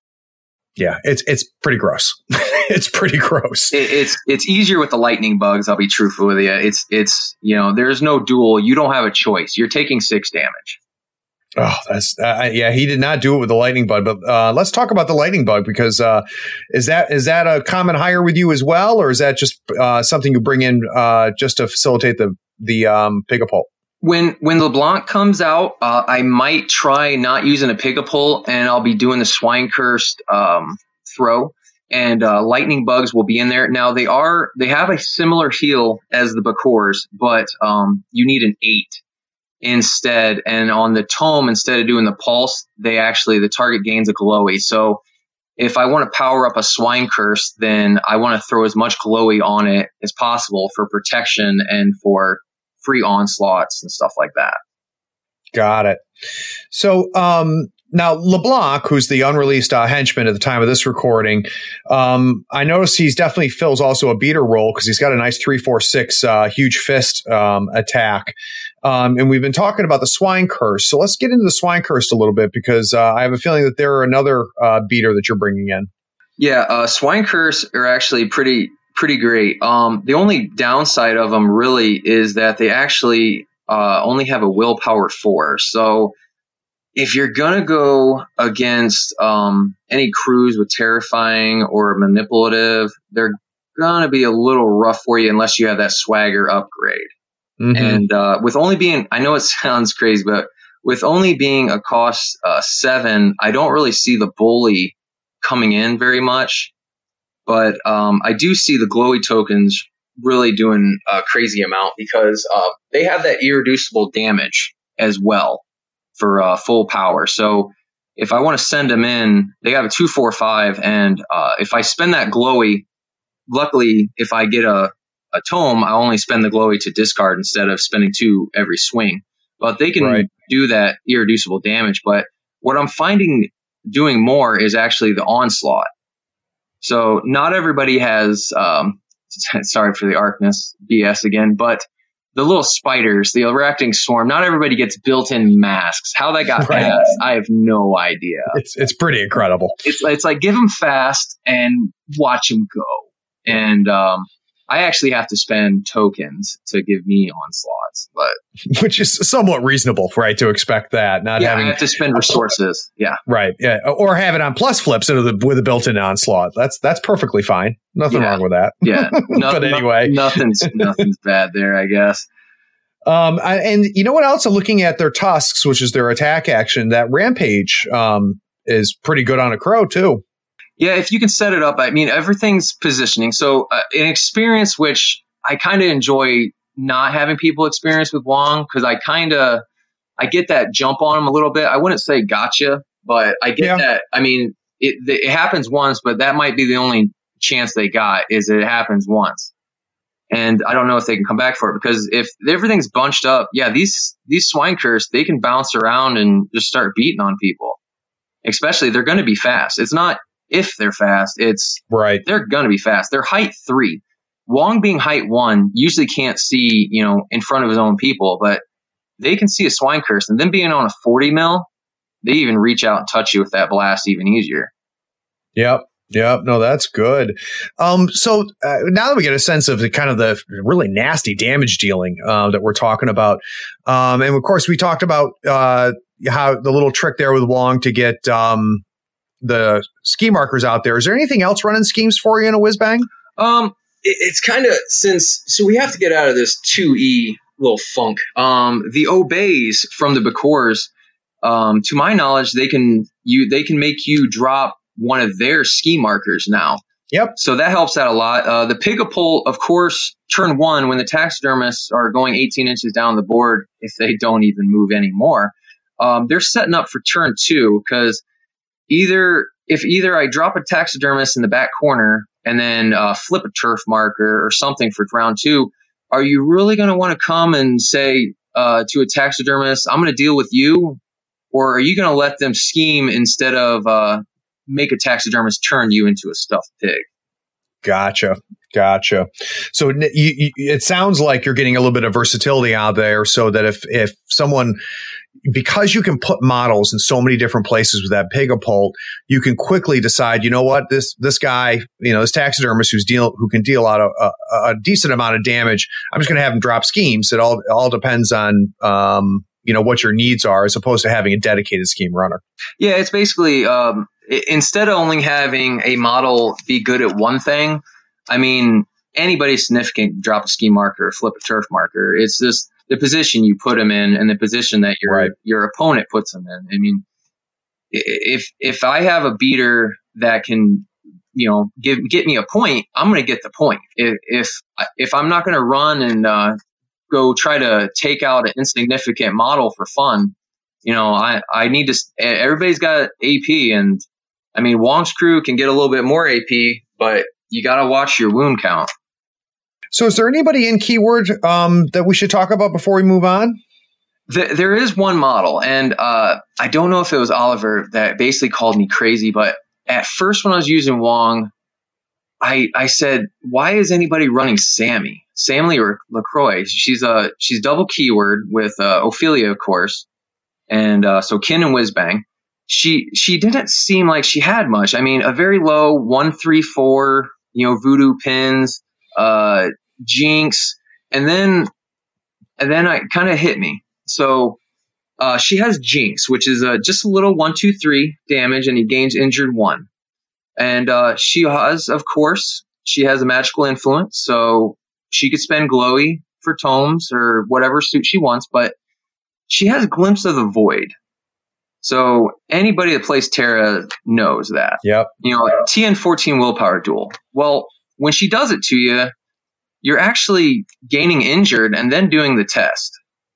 Yeah, it's it's pretty gross. It's pretty gross. It, it's it's easier with the lightning bugs. I'll be truthful with you. It's it's you know there's no duel. You don't have a choice. You're taking six damage. Oh, that's uh, yeah. He did not do it with the lightning bug, but uh, let's talk about the lightning bug because uh, is that is that a common hire with you as well, or is that just uh, something you bring in uh, just to facilitate the the um, Pigapult? When when LeBlanc comes out, uh, I might try not using a Pigapult, and I'll be doing the Swine Cursed um, throw, and uh, lightning bugs will be in there. Now they are they have a similar heal as the Bakors, but um, you need an eight. Instead, and on the tome, instead of doing the pulse, they actually, the target gains a glowy. So if I want to power up a Swine Curse, then I want to throw as much glowy on it as possible for protection and for free onslaughts and stuff like that. Got it. So, um, now LeBlanc, who's the unreleased uh, henchman at the time of this recording, um, I noticed he's definitely fills also a beater role because he's got a nice three, four, six uh, huge fist um, attack. Um, and we've been talking about the Swine Curse. So let's get into the Swine Curse a little bit because uh, I have a feeling that they're another uh, beater that you're bringing in. Yeah, uh, Swine Curse are actually pretty pretty great. Um, the only downside of them really is that they actually uh, only have a willpower four. So if you're going to go against um, any crews with terrifying or manipulative, they're going to be a little rough for you unless you have that swagger upgrade. Mm-hmm. And uh, with only being, I know it sounds crazy, but with only being a cost uh, seven, I don't really see the bully coming in very much. But um, I do see the glowy tokens really doing a crazy amount because uh, they have that irreducible damage as well for uh, full power. So if I want to send them in, they have a two, four, five. And uh, if I spend that glowy, luckily, if I get a, a tome, I only spend the glowy to discard instead of spending two every swing. But they can right. do that irreducible damage. But what I'm finding doing more is actually the onslaught. So not everybody has, um, sorry for the Arcness B S again, but the little spiders, the Eracting Swarm, not everybody gets built-in masks. How that got right. passed, I have no idea. It's it's pretty incredible. It's it's like give them fast and watch them go. And um, I actually have to spend tokens to give me onslaughts, but which is somewhat reasonable, right? To expect that, not yeah, having I have to spend resources. Yeah, right. Yeah, or have it on plus flips the, with a built-in onslaught. That's that's perfectly fine. Nothing yeah. wrong with that. Yeah, no, but anyway, no, nothing's nothing's bad there, I guess. Um, I, and you know what else? I'm looking at their tusks, which is their attack action. That rampage um, is pretty good on a crow too. Yeah, if you can set it up, I mean, everything's positioning. So uh, an experience which I kind of enjoy not having people experience with Wong because I kind of I get that jump on them a little bit. I wouldn't say gotcha, but I get yeah. that. I mean, it, it happens once, but that might be the only chance they got is it happens once. And I don't know if they can come back for it because if everything's bunched up, yeah, these these swine curse, they can bounce around and just start beating on people. Especially they're going to be fast. It's not if they're fast, it's right. They're going to be fast. They're height three. Wong being height one usually can't see, you know, in front of his own people, but they can see a swine curse. And then being on a forty mil, they even reach out and touch you with that blast even easier. Yep. Yep. No, that's good. Um, so uh, now that we get a sense of the kind of the really nasty damage dealing uh, that we're talking about, um, and of course we talked about uh, how the little trick there with Wong to get um, the ski markers out there. Is there anything else running schemes for you in a whiz bang? Um, it, it's kind of since so we have to get out of this two E little funk. Um, the obeys from the Bakors, um, to my knowledge, they can you they can make you drop one of their ski markers now. Yep. So that helps out a lot. Uh, the Pigapult, of course, turn one, when the taxidermists are going eighteen inches down the board, if they don't even move anymore, um, they're setting up for turn two because either if either I drop a taxidermist in the back corner and then uh, flip a turf marker or something for round two, are you really going to want to come and say uh, to a taxidermist, I'm going to deal with you? Or are you going to let them scheme instead of uh, make a taxidermist turn you into a stuffed pig? Gotcha. Gotcha. So you, you, it sounds like you're getting a little bit of versatility out there so that if, if someone, because you can put models in so many different places with that Pigapult, you can quickly decide, you know what, this, this guy, you know, this taxidermist who's deal, who can deal out a, a, a decent amount of damage. I'm just going to have him drop schemes. It all, it all depends on, um, you know, what your needs are as opposed to having a dedicated scheme runner. Yeah. It's basically, um, instead of only having a model be good at one thing, I mean, anybody significant can drop a ski marker, flip a turf marker. It's just the position you put them in and the position that your right. your opponent puts them in. I mean, if if I have a beater that can, you know, give get me a point, I'm going to get the point. If if, if I'm not going to run and uh, go try to take out an insignificant model for fun, you know, I I need to. Everybody's got A P, and I mean, Wong's crew can get a little bit more A P, but you got to watch your wound count. So is there anybody in Keyword um, that we should talk about before we move on? The, there is one model, and uh, I don't know if it was Oliver that basically called me crazy, but at first when I was using Wong, I I said, why is anybody running Sammy? Sammy or LaCroix? She's a, she's double Keyword with uh, Ophelia, of course, and uh, so Kin and Whizbang. She she didn't seem like she had much. I mean, a very low one three four, you know, voodoo pins, uh, Jinx, and then and then it kind of hit me. So uh, she has Jinx, which is uh, just a little one, two, three damage, and he gains injured one. And uh, she has, of course, she has a magical influence, so she could spend Glowy for tomes or whatever suit she wants, but she has a Glimpse of the Void. So anybody that plays Terra knows that. Yep. You know, T N fourteen willpower duel. Well, when she does it to you, you're actually gaining injured and then doing the test.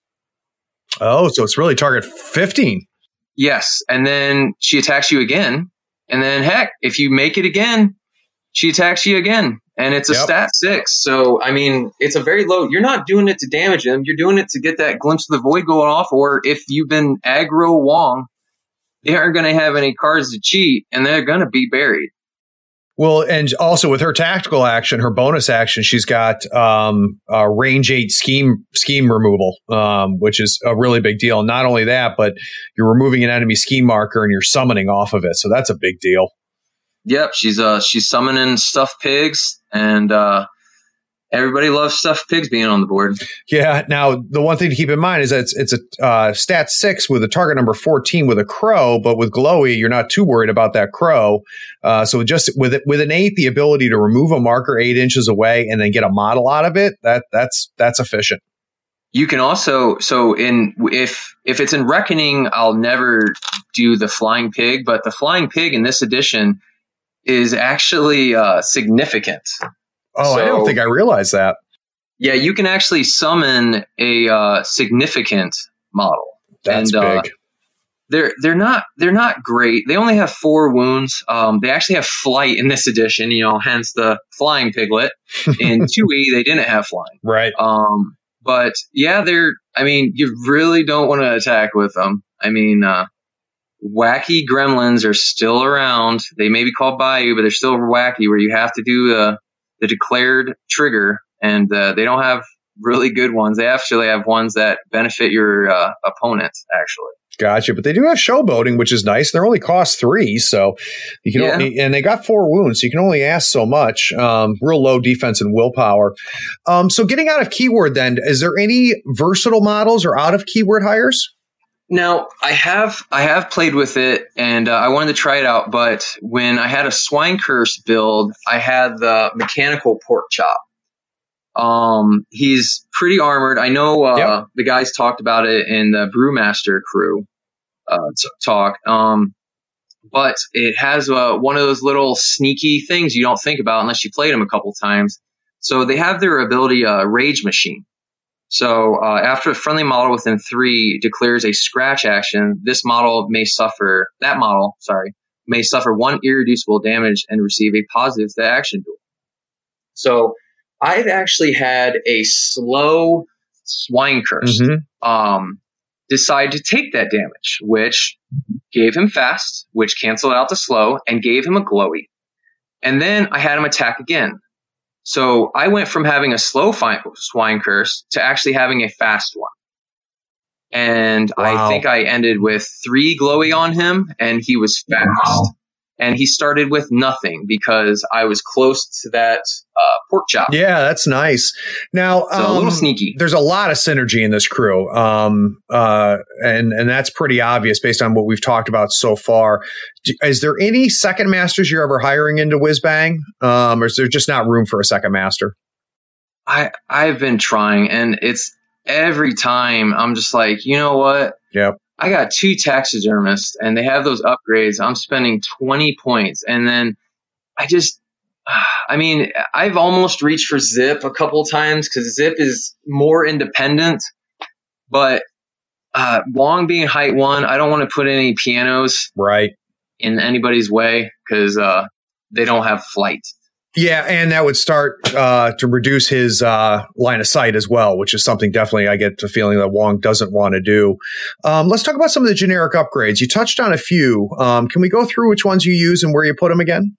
Oh, so it's really target fifteen. Yes. And then she attacks you again. And then, heck, if you make it again, she attacks you again. And it's a Yep. stat six. So, I mean, it's a very low. You're not doing it to damage him. You're doing it to get that Glimpse of the Void going off. Or if you've been aggro Wong, they aren't going to have any cards to cheat, and they're going to be buried. Well, and also with her tactical action, her bonus action, she's got um, uh, range eight scheme scheme removal, um, which is a really big deal. And not only that, but you're removing an enemy scheme marker and you're summoning off of it. So that's a big deal. Yep, she's uh she's summoning stuffed pigs, and uh, everybody loves stuffed pigs being on the board. Yeah. Now, the one thing to keep in mind is that it's, it's a uh, stat six with a target number fourteen with a crow, but with Glowy, you're not too worried about that crow. Uh, so just with it, with an eight, the ability to remove a marker eight inches away and then get a model out of it, that that's that's efficient. You can also, so in if if it's in Reckoning, I'll never do the Flying Pig, but the Flying Pig in this edition is actually uh, significant. Oh, so, I don't think I realized that. Yeah, you can actually summon a uh, significant model. That's and, uh, big. They're they're not they're not great. They only have four wounds. Um, they actually have flight in this edition. You know, hence the Flying Piglet. In two E, they didn't have flying. Right. Um, but yeah, they're. I mean, you really don't want to attack with them. I mean, uh, wacky gremlins are still around. They may be called Bayou, but they're still wacky. Where you have to do the the declared trigger, and uh, they don't have really good ones. They actually have ones that benefit your uh, opponent. Actually. Gotcha. But they do have showboating, which is nice. They're only cost three, so you can Yeah. only, and they got four wounds, so you can only ask so much. Um, real low defense and willpower. Um, so getting out of keyword, then, is there any versatile models or out of keyword hires? Now, I have I have played with it, and uh, I wanted to try it out. But when I had a Swine Curse build, I had the mechanical Pork Chop. Um, he's pretty armored. I know uh, Yep. the guys talked about it in the Brewmaster crew uh, t- talk. Um, but it has uh, one of those little sneaky things you don't think about unless you played them a couple times. So they have their ability, uh, Rage Machine. So uh, after a friendly model within three declares a scratch action, this model may suffer, that model, sorry, may suffer one irreducible damage and receive a positive to the action duel. So I've actually had a slow Swine Curse Mm-hmm. um, decide to take that damage, which gave him fast, which canceled out the slow, and gave him a glowy. And then I had him attack again. So I went from having a slow fi- Swine Curse to actually having a fast one. And Wow. I think I ended with three glowy on him, and he was fast. Wow. And he started with nothing because I was close to that uh, Pork Chop. Yeah, that's nice. Now, So a um, little sneaky. There's a lot of synergy in this crew, um, uh, and and that's pretty obvious based on what we've talked about so far. D- Is there any second masters you're ever hiring into Whizbang, um, or is there just not room for a second master? I I've been trying, and it's every time I'm just like, you know what? Yep. I got two taxidermists, and they have those upgrades. I'm spending twenty points, and then I just, I mean, I've almost reached for Zip a couple times because Zip is more independent, but uh, Wong being height one, I don't want to put any pianos Right. in anybody's way because uh, they don't have flight. Yeah, and that would start uh, to reduce his uh, line of sight as well, which is something definitely I get the feeling that Wong doesn't want to do. Um, let's talk about some of the generic upgrades. You touched on a few. Um, can we go through which ones you use and where you put them again?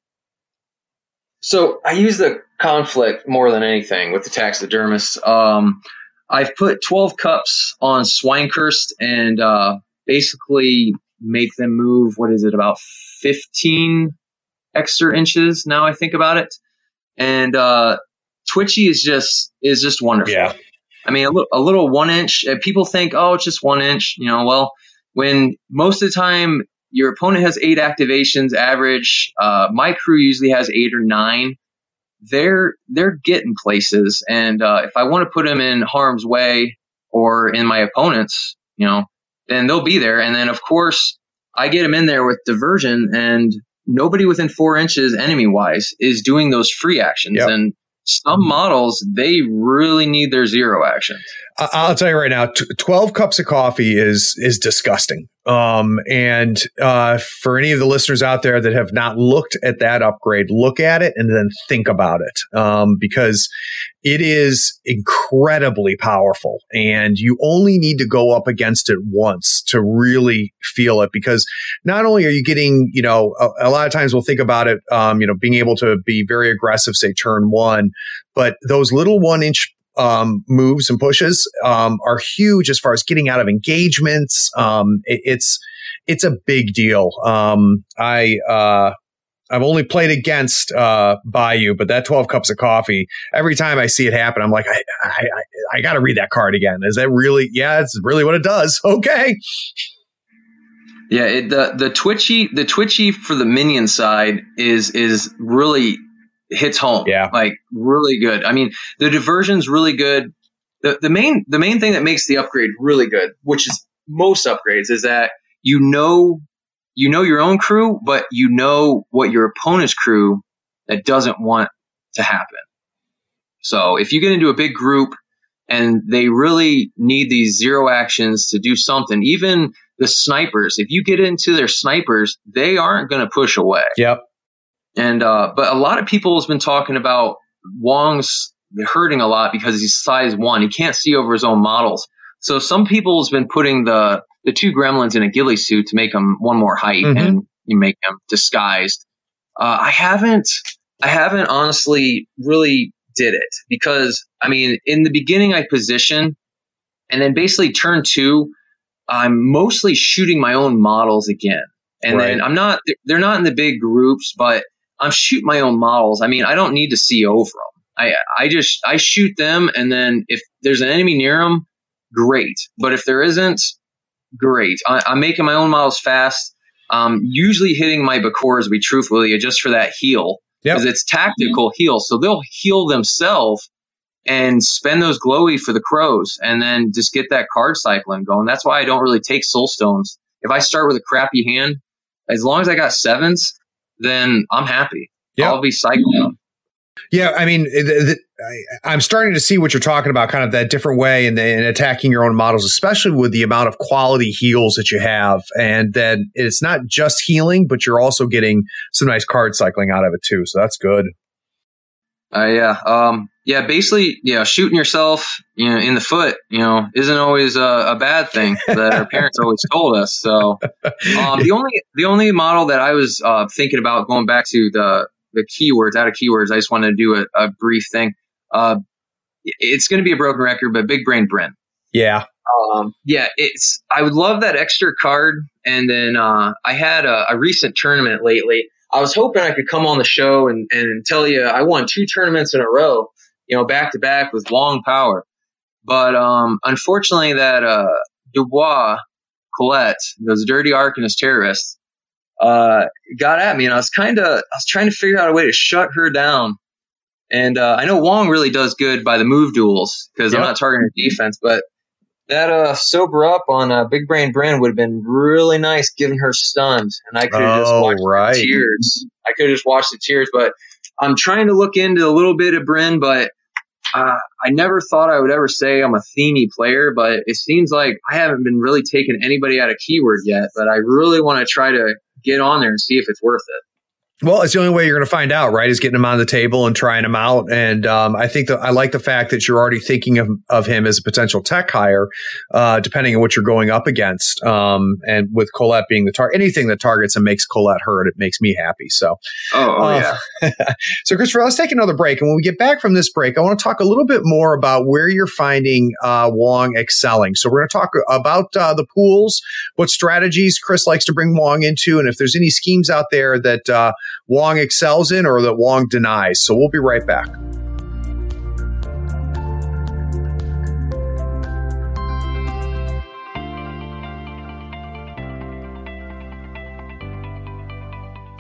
So I use the conflict more than anything with the taxidermist. Um, I've put twelve cups on Swine Cursed and uh, basically make them move, what is it, about fifteen extra inches now I think about it. And uh, Twitchy is just is just wonderful. Yeah. I mean, a, little, a little one inch, uh, people think, oh, it's just one inch, you know, well, when most of the time your opponent has eight activations average, uh, my crew usually has eight or nine. They're, they're getting places. And, uh, if I want to put them in harm's way or in my opponent's, you know, then they'll be there. And then of course I get them in there with diversion, and nobody within four inches enemy wise is doing those free actions. Yep. And some models, they really need their zero actions. I'll tell you right now, t- twelve cups of coffee is is disgusting. Um, and uh, for any of the listeners out there that have not looked at that upgrade, look at it and then think about it, um, because it is incredibly powerful. And you only need to go up against it once to really feel it, because not only are you getting, you know, a, a lot of times we'll think about it, um, you know, being able to be very aggressive, say turn one, but those little one inch Um, moves and pushes um, are huge as far as getting out of engagements. Um, it, it's it's a big deal. Um, I uh, I've only played against uh, Bayou, but that twelve cups of coffee, every time I see it happen, I'm like, I I, I, I got to read that card again. Is that really? Yeah, it's really what it does. Okay. Yeah, it, the the twitchy the twitchy for the minion side is is really hits home. Yeah. Like really good. I mean, the diversion's really good. The the main the main thing that makes the upgrade really good, which is most upgrades, is that you know you know your own crew, but you know what your opponent's crew that doesn't want to happen. So if you get into a big group and they really need these zero actions to do something, even the snipers, if you get into their snipers, they aren't going to push away. Yep. And, uh, but a lot of people has been talking about Wong's hurting a lot because he's size one. He can't see over his own models. So some people has been putting the, the two gremlins in a ghillie suit to make them one more height, mm-hmm. and you make them disguised. Uh, I haven't, I haven't honestly really did it because, I mean, in the beginning I position, and then basically turn two, I'm mostly shooting my own models again. And right. then I'm not, they're not in the big groups, but I'm shooting my own models. I mean, I don't need to see over them. I, I just, I shoot them. And then if there's an enemy near them, great. But if there isn't, great. I, I'm making my own models fast. Um, usually hitting my Bakors, to be truthfully, just for that heal. Because yep. it's tactical heal. So they'll heal themselves and spend those glowy for the crows and then just get that card cycling going. That's why I don't really take soul stones. If I start with a crappy hand, as long as I got sevens, then I'm happy. Yep. I'll be cycling. Yeah, I mean, the, the, I, I'm starting to see what you're talking about, kind of that different way in, in attacking your own models, especially with the amount of quality heals that you have. And then it's not just healing, but you're also getting some nice card cycling out of it too. So that's good. Uh, yeah. Um, yeah, basically, yeah, shooting yourself, you know, in the foot, you know, isn't always a, a bad thing that our parents always told us. So, um, the only, the only model that I was, uh, thinking about going back to the, the keywords, out of keywords, I just wanted to do a, a brief thing. Uh, it's going to be a broken record, but Big Brain Bryn. Yeah. Um, yeah, it's, I would love that extra card. And then, uh, I had a, a recent tournament lately. I was hoping I could come on the show and, and tell you I won two tournaments in a row, you know, back to back with Wong Power. But, um, unfortunately that, uh, Dubois, Colette, those dirty Arcanist terrorists, uh, got at me, and I was kind of, I was trying to figure out a way to shut her down. And, uh, I know Wong really does good by the move duels because yep. I'm not targeting her defense, but that, uh, sober up on, uh, Big Brain Bryn would have been really nice giving her stuns, and I could have oh, just watched right. the tears. I could have just watched the tears, but I'm trying to look into a little bit of Bryn, but, uh, I never thought I would ever say I'm a themey player, but it seems like I haven't been really taking anybody out of keyword yet, but I really want to try to get on there and see if it's worth it. Well, it's the only way you're going to find out, right? Is getting him on the table and trying him out. And um, I think that I like the fact that you're already thinking of, of him as a potential tech hire, uh, depending on what you're going up against. Um, and with Colette being the target, anything that targets and makes Colette hurt, it makes me happy. So, oh, oh uh, yeah. So, Christopher, let's take another break. And when we get back from this break, I want to talk a little bit more about where you're finding uh, Wong excelling. So, we're going to talk about uh, the pools, what strategies Chris likes to bring Wong into, and if there's any schemes out there that uh, Wong excels in or that Wong denies. So we'll be right back.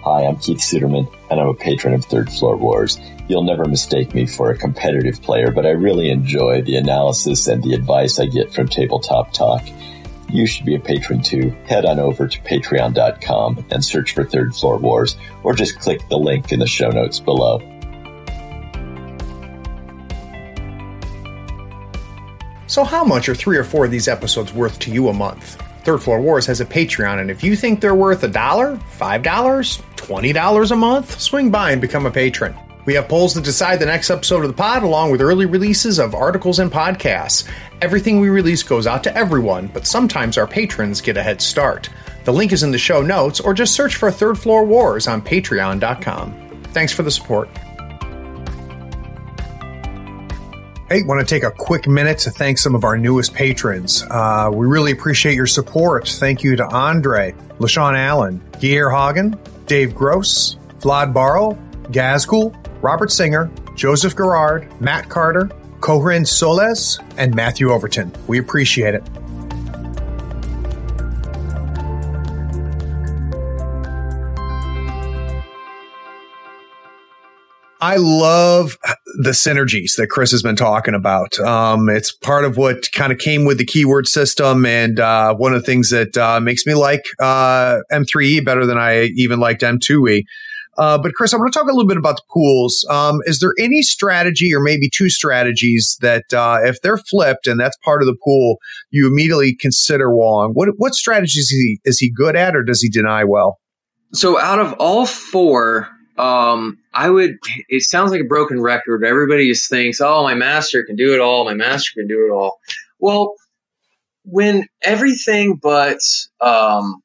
Hi, I'm Keith Suderman, and I'm a patron of Third Floor Wars. You'll never mistake me for a competitive player, but I really enjoy the analysis and the advice I get from Tabletop Talk. You should be a patron too. Head on over to patreon dot com and search for Third Floor Wars, or just click the link in the show notes below. So how much are three or four of these episodes worth to you a month? Third Floor Wars has a Patreon, and if you think they're worth a dollar, five dollars, twenty dollars a month, swing by and become a patron. We have polls to decide the next episode of the pod, along with early releases of articles and podcasts. Everything we release goes out to everyone, but sometimes our patrons get a head start. The link is in the show notes, or just search for Third Floor Wars on patreon dot com. Thanks for the support. Hey, want to take a quick minute to thank some of our newest patrons. Uh, we really appreciate your support. Thank you to Andre, LaShawn Allen, Geir Hagen, Dave Gross, Vlad Barrow, Gazgul, Robert Singer, Joseph Gerard, Matt Carter, Corinne Soles, and Matthew Overton. We appreciate it. I love the synergies that Chris has been talking about. Um, it's part of what kind of came with the keyword system, and uh, one of the things that uh, makes me like uh, M three E better than I even liked M two E. Uh, but Chris, I want to talk a little bit about the pools. Um, is there any strategy, or maybe two strategies, that uh, if they're flipped and that's part of the pool, you immediately consider Wong? What what strategies is he, is he good at, or does he deny well? So out of all four, um, I would, it sounds like a broken record. Everybody just thinks, oh, my master can do it all. My master can do it all. Well, when everything but, um,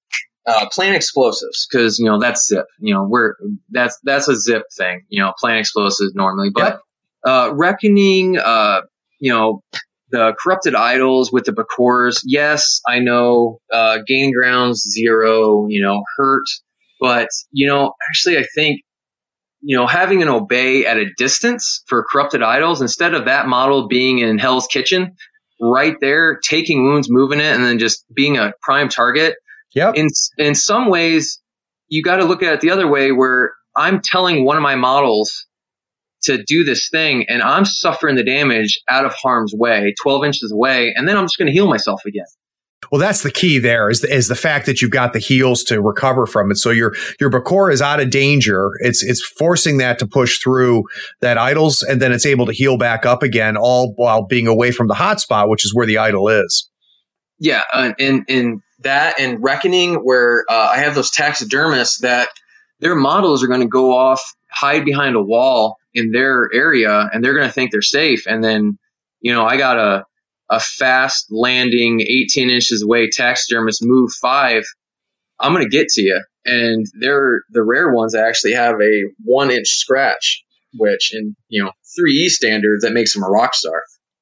uh, plant explosives, cause, you know, that's zip, you know, we're, that's, that's a zip thing, you know, plant explosives normally, but, yep. uh, reckoning, uh, you know, the corrupted idols with the Bakors. Yes, I know, uh, gain grounds, zero, you know, hurt. But, you know, actually, I think, you know, having an obey at a distance for corrupted idols, instead of that model being in Hell's Kitchen, right there, taking wounds, moving it, and then just being a prime target. Yep. In, in some ways, you got to look at it the other way, where I'm telling one of my models to do this thing, and I'm suffering the damage out of harm's way, twelve inches away, and then I'm just going to heal myself again. Well, that's the key there, is the, is the fact that you've got the heals to recover from it. So your your Bakor is out of danger. It's it's forcing that to push through that idols, and then it's able to heal back up again, all while being away from the hotspot, which is where the idol is. Yeah, uh, and and that and Reckoning, where uh, I have those taxidermists that their models are going to go off, hide behind a wall in their area, and they're going to think they're safe. And then, you know, I got a a fast landing eighteen inches away taxidermist move five, I'm going to get to you. And they're the rare ones that actually have a one inch scratch, which in, you know, three E standards, that makes them a rock star.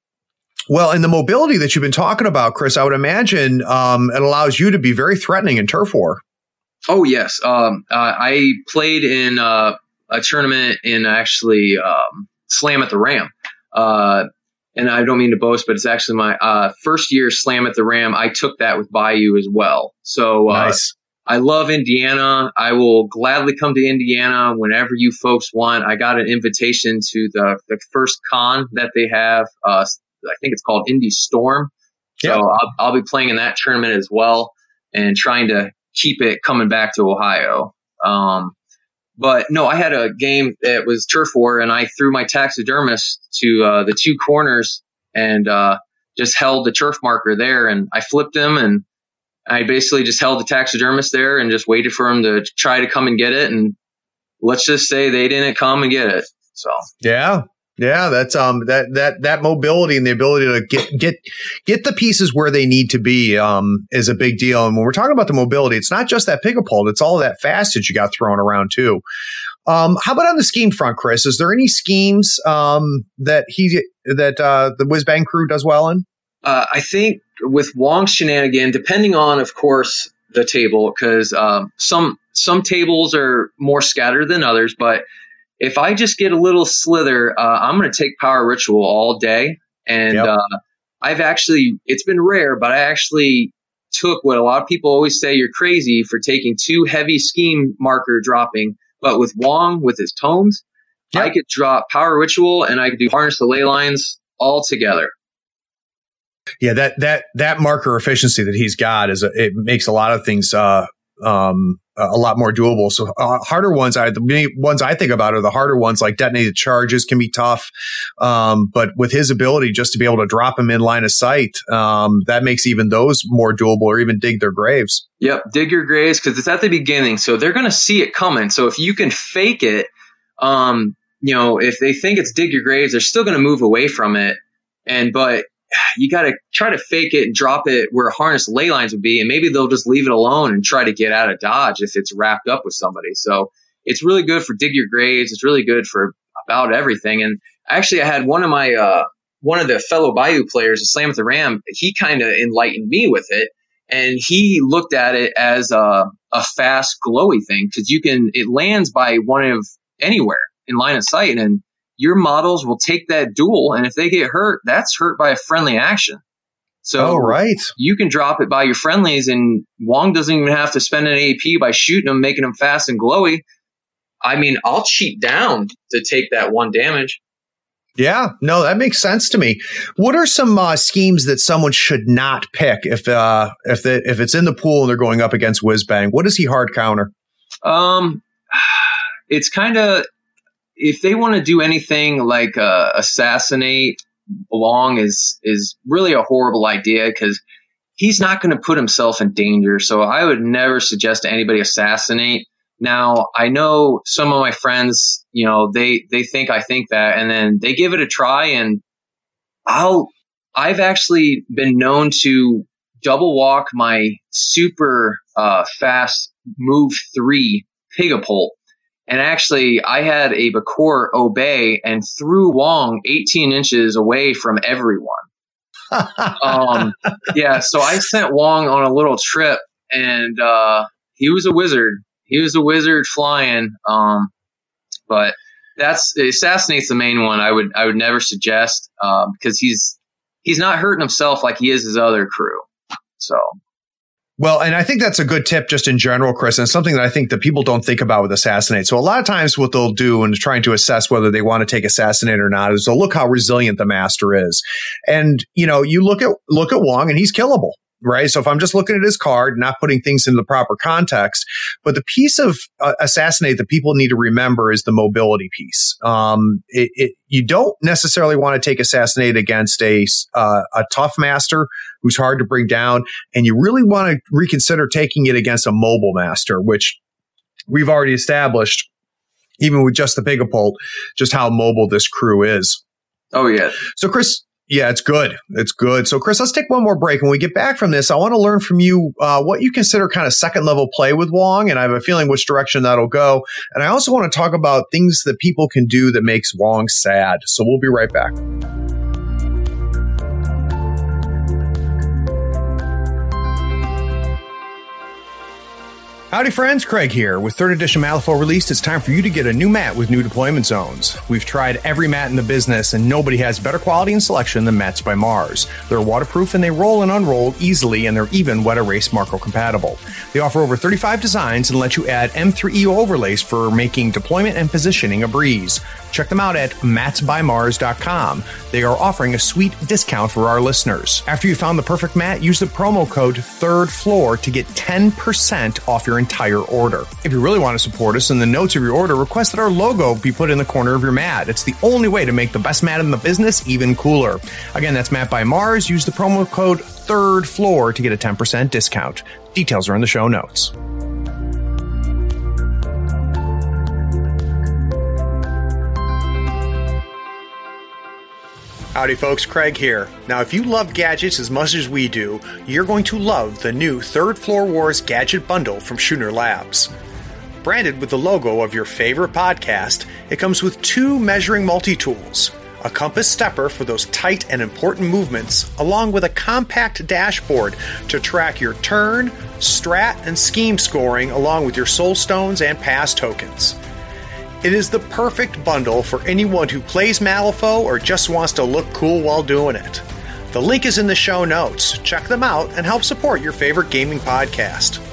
Well, and the mobility that you've been talking about, Chris, I would imagine um, it allows you to be very threatening in turf war. Oh, yes. Um, uh, I played in uh, a tournament in actually um, Slam at the Ram. Uh, And I don't mean to boast, but it's actually my uh, first year Slam at the Ram. I took that with Bayou as well. So uh, nice. I love Indiana. I will gladly come to Indiana whenever you folks want. I got an invitation to the, the first con that they have. Uh, I think it's called Indy Storm. Yep. So I'll, I'll be playing in that tournament as well, and trying to keep it coming back to Ohio. Um, But no, I had a game that was turf war, and I threw my taxidermist to uh, the two corners and uh, just held the turf marker there, and I flipped him, and I basically just held the taxidermist there and just waited for him to try to come and get it. And let's just say they didn't come and get it. So yeah. Yeah, that's um that that that mobility and the ability to get get get the pieces where they need to be um is a big deal. And when we're talking about the mobility, it's not just that Pigapult, it's all that fastage you got thrown around too. Um, how about on the scheme front, Chris? Is there any schemes um that he that uh, the Whiz Bang crew does well in? Uh, I think with Wong's shenanigan, depending on, of course, the table, because um, some some tables are more scattered than others, but if I just get a little slither, uh, I'm going to take Power Ritual all day. And yep. uh, I've actually, it's been rare, but I actually took what a lot of people always say you're crazy for taking two heavy scheme marker dropping, but with Wong, with his tomes, yep. I could drop Power Ritual and I could do Harness the Ley Lines all together. Yeah, that that that marker efficiency that he's got is a, it makes a lot of things uh, um, a lot more doable. So uh, harder ones, I the main ones I think about are the harder ones, like detonated charges can be tough. Um, but with his ability just to be able to drop them in line of sight, um, that makes even those more doable, or even dig their graves. Yep, dig your graves, because it's at the beginning, so they're going to see it coming. So if you can fake it, um, you know, if they think it's dig your graves, they're still going to move away from it. And but you got to try to fake it and drop it where Harness Ley Lines would be, and maybe they'll just leave it alone and try to get out of dodge if it's wrapped up with somebody. So it's really good for dig your graves. It's really good for about everything. And actually, I had one of my uh, one of the fellow Bayou players, Slam with the Ram. He kind of enlightened me with it, and he looked at it as a, a fast, glowy thing, because you can it lands by one of anywhere in line of sight, and your models will take that duel, and if they get hurt, that's hurt by a friendly action. So oh, right. you can drop it by your friendlies, and Wong doesn't even have to spend an A P by shooting them, making them fast and glowy. I mean, I'll cheat down to take that one damage. Yeah, no, that makes sense to me. What are some uh, schemes that someone should not pick if uh, if the, if it's in the pool and they're going up against Whizbang? What does he hard counter? Um, it's kind of, if they want to do anything like uh, assassinate Wong is is really a horrible idea, because he's not going to put himself in danger. So I would never suggest to anybody assassinate. Now, I know some of my friends, you know, they, they think I think that, and then they give it a try, and I'll, I've actually been known to double walk my super uh, fast move three Pigapult. And actually, I had a Bakor obey and threw Wong eighteen inches away from everyone. um, yeah, so I sent Wong on a little trip, and uh, he was a wizard. He was a wizard flying. Um, but that's assassinate's the main one. I would I would never suggest, um, because he's he's not hurting himself like he is his other crew. So. Well, and I think that's a good tip just in general, Chris, and something that I think that people don't think about with Assassinate. So a lot of times what they'll do in trying to assess whether they want to take Assassinate or not is they'll look how resilient the master is. And, you know, you look at look at Wong and he's killable, right? So if I'm just looking at his card, not putting things into the proper context, but the piece of uh, Assassinate that people need to remember is the mobility piece. Um, it, it, you don't necessarily want to take Assassinate against a, uh, a tough master who's hard to bring down, and you really want to reconsider taking it against a mobile master, which we've already established, even with just the Pigapult, just how mobile this crew is. Oh, yeah. So, Chris, yeah, it's good. It's good. So, Chris, let's take one more break. When we get back from this, I want to learn from you uh, what you consider kind of second level play with Wong, and I have a feeling which direction that'll go. And I also want to talk about things that people can do that makes Wong sad. So we'll be right back. Howdy friends, Craig here. With third edition Malifaux released, it's time for you to get a new mat with new deployment zones. We've tried every mat in the business, and nobody has better quality and selection than Mats by Mars. They're waterproof and they roll and unroll easily, and they're even wet erase Marco compatible. They offer over thirty-five designs and let you add M three E O overlays for making deployment and positioning a breeze. Check them out at mats by mars dot com. They are offering a sweet discount for our listeners. After you found the perfect mat, use the promo code THIRDFLOOR to get ten percent off your entire order. If you really want to support us, in the notes of your order, request that our logo be put in the corner of your mat. It's the only way to make the best mat in the business even cooler. Again, that's Mat by Mars. Use the promo code THIRDFLOOR to get a ten percent discount. Details are in the show notes. Howdy folks, Craig here. Now if you love gadgets as much as we do, you're going to love the new Third Floor Wars Gadget Bundle from Schooner Labs. Branded with the logo of your favorite podcast, it comes with two measuring multi-tools, a compass stepper for those tight and important movements, along with a compact dashboard to track your turn, strat, and scheme scoring along with your soul stones and pass tokens. It is the perfect bundle for anyone who plays Malifaux or just wants to look cool while doing it. The link is in the show notes. Check them out and help support your favorite gaming podcast.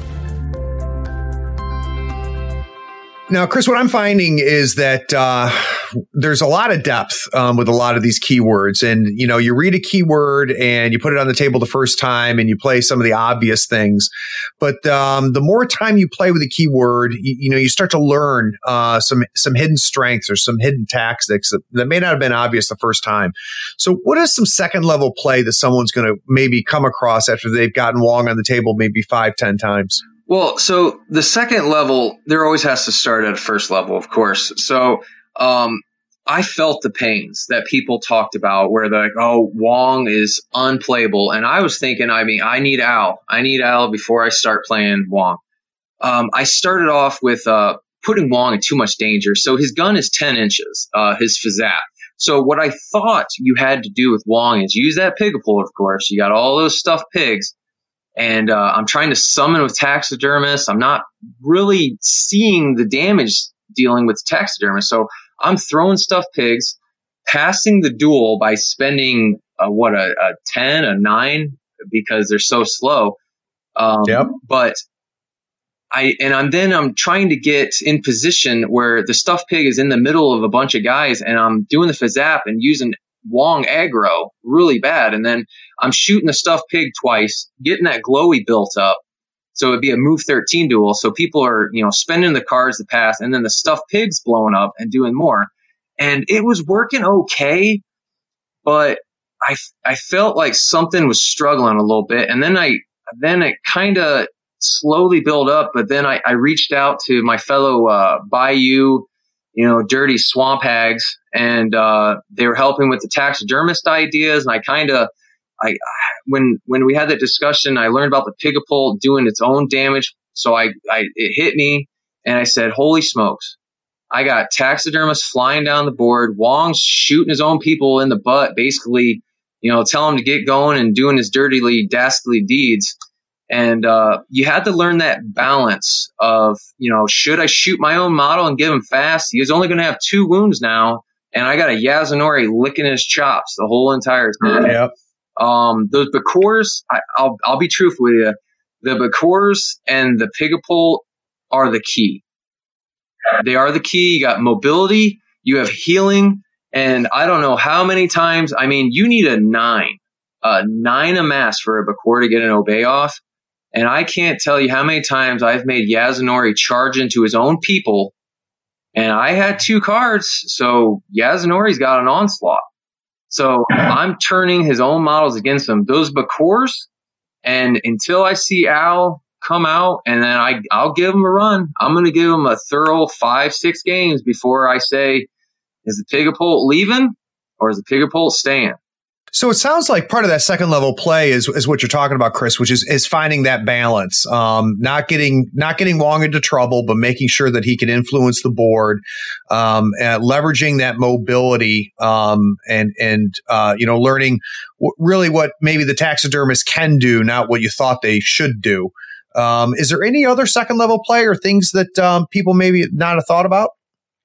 Now, Chris, what I'm finding is that uh, there's a lot of depth um, with a lot of these keywords. And, you know, you read a keyword and you put it on the table the first time and you play some of the obvious things. But um, the more time you play with a keyword, you, you know, you start to learn uh, some some hidden strengths or some hidden tactics that, that may not have been obvious the first time. So what is some second level play that someone's going to maybe come across after they've gotten Wong on the table maybe five, ten times? Well, so the second level, there always has to start at a first level, of course. So um, I felt the pains that people talked about where they're like, oh, Wong is unplayable. And I was thinking, I mean, I need Al. I need Al before I start playing Wong. Um, I started off with uh, putting Wong in too much danger. So his gun is ten inches, uh, his Fazap. So what I thought you had to do with Wong is use that Pigapole, of course. You got all those stuffed pigs. And uh, I'm trying to summon with taxidermists. I'm not really seeing the damage dealing with taxidermists. So I'm throwing stuffed pigs, passing the duel by spending uh, what a, a ten, a nine, because they're so slow. Um, yep. But I and I'm then I'm trying to get in position where the stuffed pig is in the middle of a bunch of guys, and I'm doing the Fazap and using Wong aggro really bad. And then I'm shooting the stuffed pig twice, getting that glowy built up. So it'd be a move thirteen duel. So people are, you know, spending the cards to pass, and then the stuffed pig's blowing up and doing more. And it was working okay, but I, I felt like something was struggling a little bit. And then I, then it kind of slowly built up, but then I, I reached out to my fellow, uh, Bayou, you know, dirty swamp hags, and uh, they were helping with the taxidermist ideas. And I kind of, I when when we had that discussion, I learned about the Pigapole doing its own damage. So I, I it hit me, and I said, "Holy smokes! I got taxidermists flying down the board. Wong's shooting his own people in the butt, basically, you know, tell him to get going and doing his dirtily dastardly deeds." And uh, you had to learn that balance of, you know, should I shoot my own model and give him fast? He's only going to have two wounds now, and I got a Yasunori licking his chops the whole entire time. Yep. Um, those Bakors, I, I'll I'll be truthful with you. The Bakors and the Pigapole are the key. They are the key. You got mobility, you have healing, and I don't know how many times. I mean, you need a nine, a nine amass for a Bakor to get an obey off. And I can't tell you how many times I've made Yasunori charge into his own people, and I had two cards, so Yasunori's got an onslaught. So I'm turning his own models against him. Those Bakors, and until I see Al come out, and then I, I'll give him a run. I'm going to give him a thorough five, six games before I say, is the Pigapole leaving or is the Pigapole staying? So it sounds like part of that second level play is, is what you're talking about, Chris, which is, is finding that balance, um, not getting, not getting Wong into trouble, but making sure that he can influence the board, um, and leveraging that mobility, um, and, and, uh, you know, learning w- really what maybe the taxidermist can do, not what you thought they should do. Um, is there any other second level play or things that, um, people maybe not have thought about?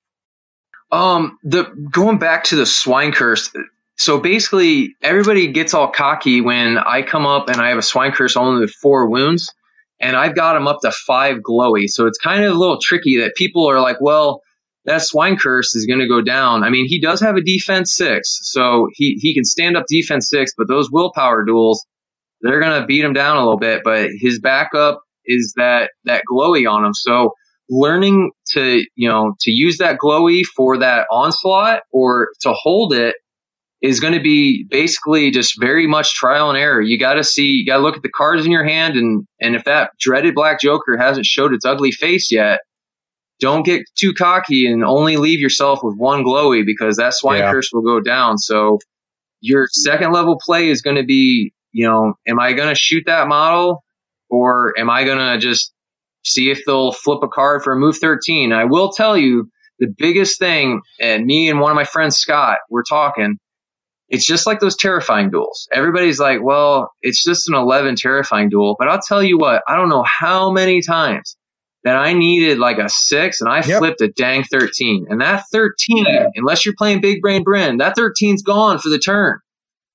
Um, the, going back to the swine curse. So basically, everybody gets all cocky when I come up and I have a swine curse only with four wounds, and I've got him up to five glowy. So it's kind of a little tricky that people are like, well, that swine curse is going to go down. I mean, he does have a defense six, so he, he can stand up defense six, but those willpower duels, they're going to beat him down a little bit. But his backup is that, that glowy on him. So learning to, you know, to use that glowy for that onslaught or to hold it is going to be basically just very much trial and error. You got to see, you got to look at the cards in your hand, and, and if that dreaded black joker hasn't showed its ugly face yet, don't get too cocky and only leave yourself with one glowy, because that swine yeah. curse will go down. So your second level play is going to be, you know, am I going to shoot that model, or am I going to just see if they'll flip a card for a move thirteen? I will tell you the biggest thing, and me and one of my friends, Scott, we're talking, it's just like those terrifying duels. Everybody's like, well, it's just an eleven terrifying duel. But I'll tell you what, I don't know how many times that I needed like a six and I yep. flipped a dang thirteen. And that thirteen, yeah. unless you're playing Big Brain Bryn, that thirteen's gone for the turn.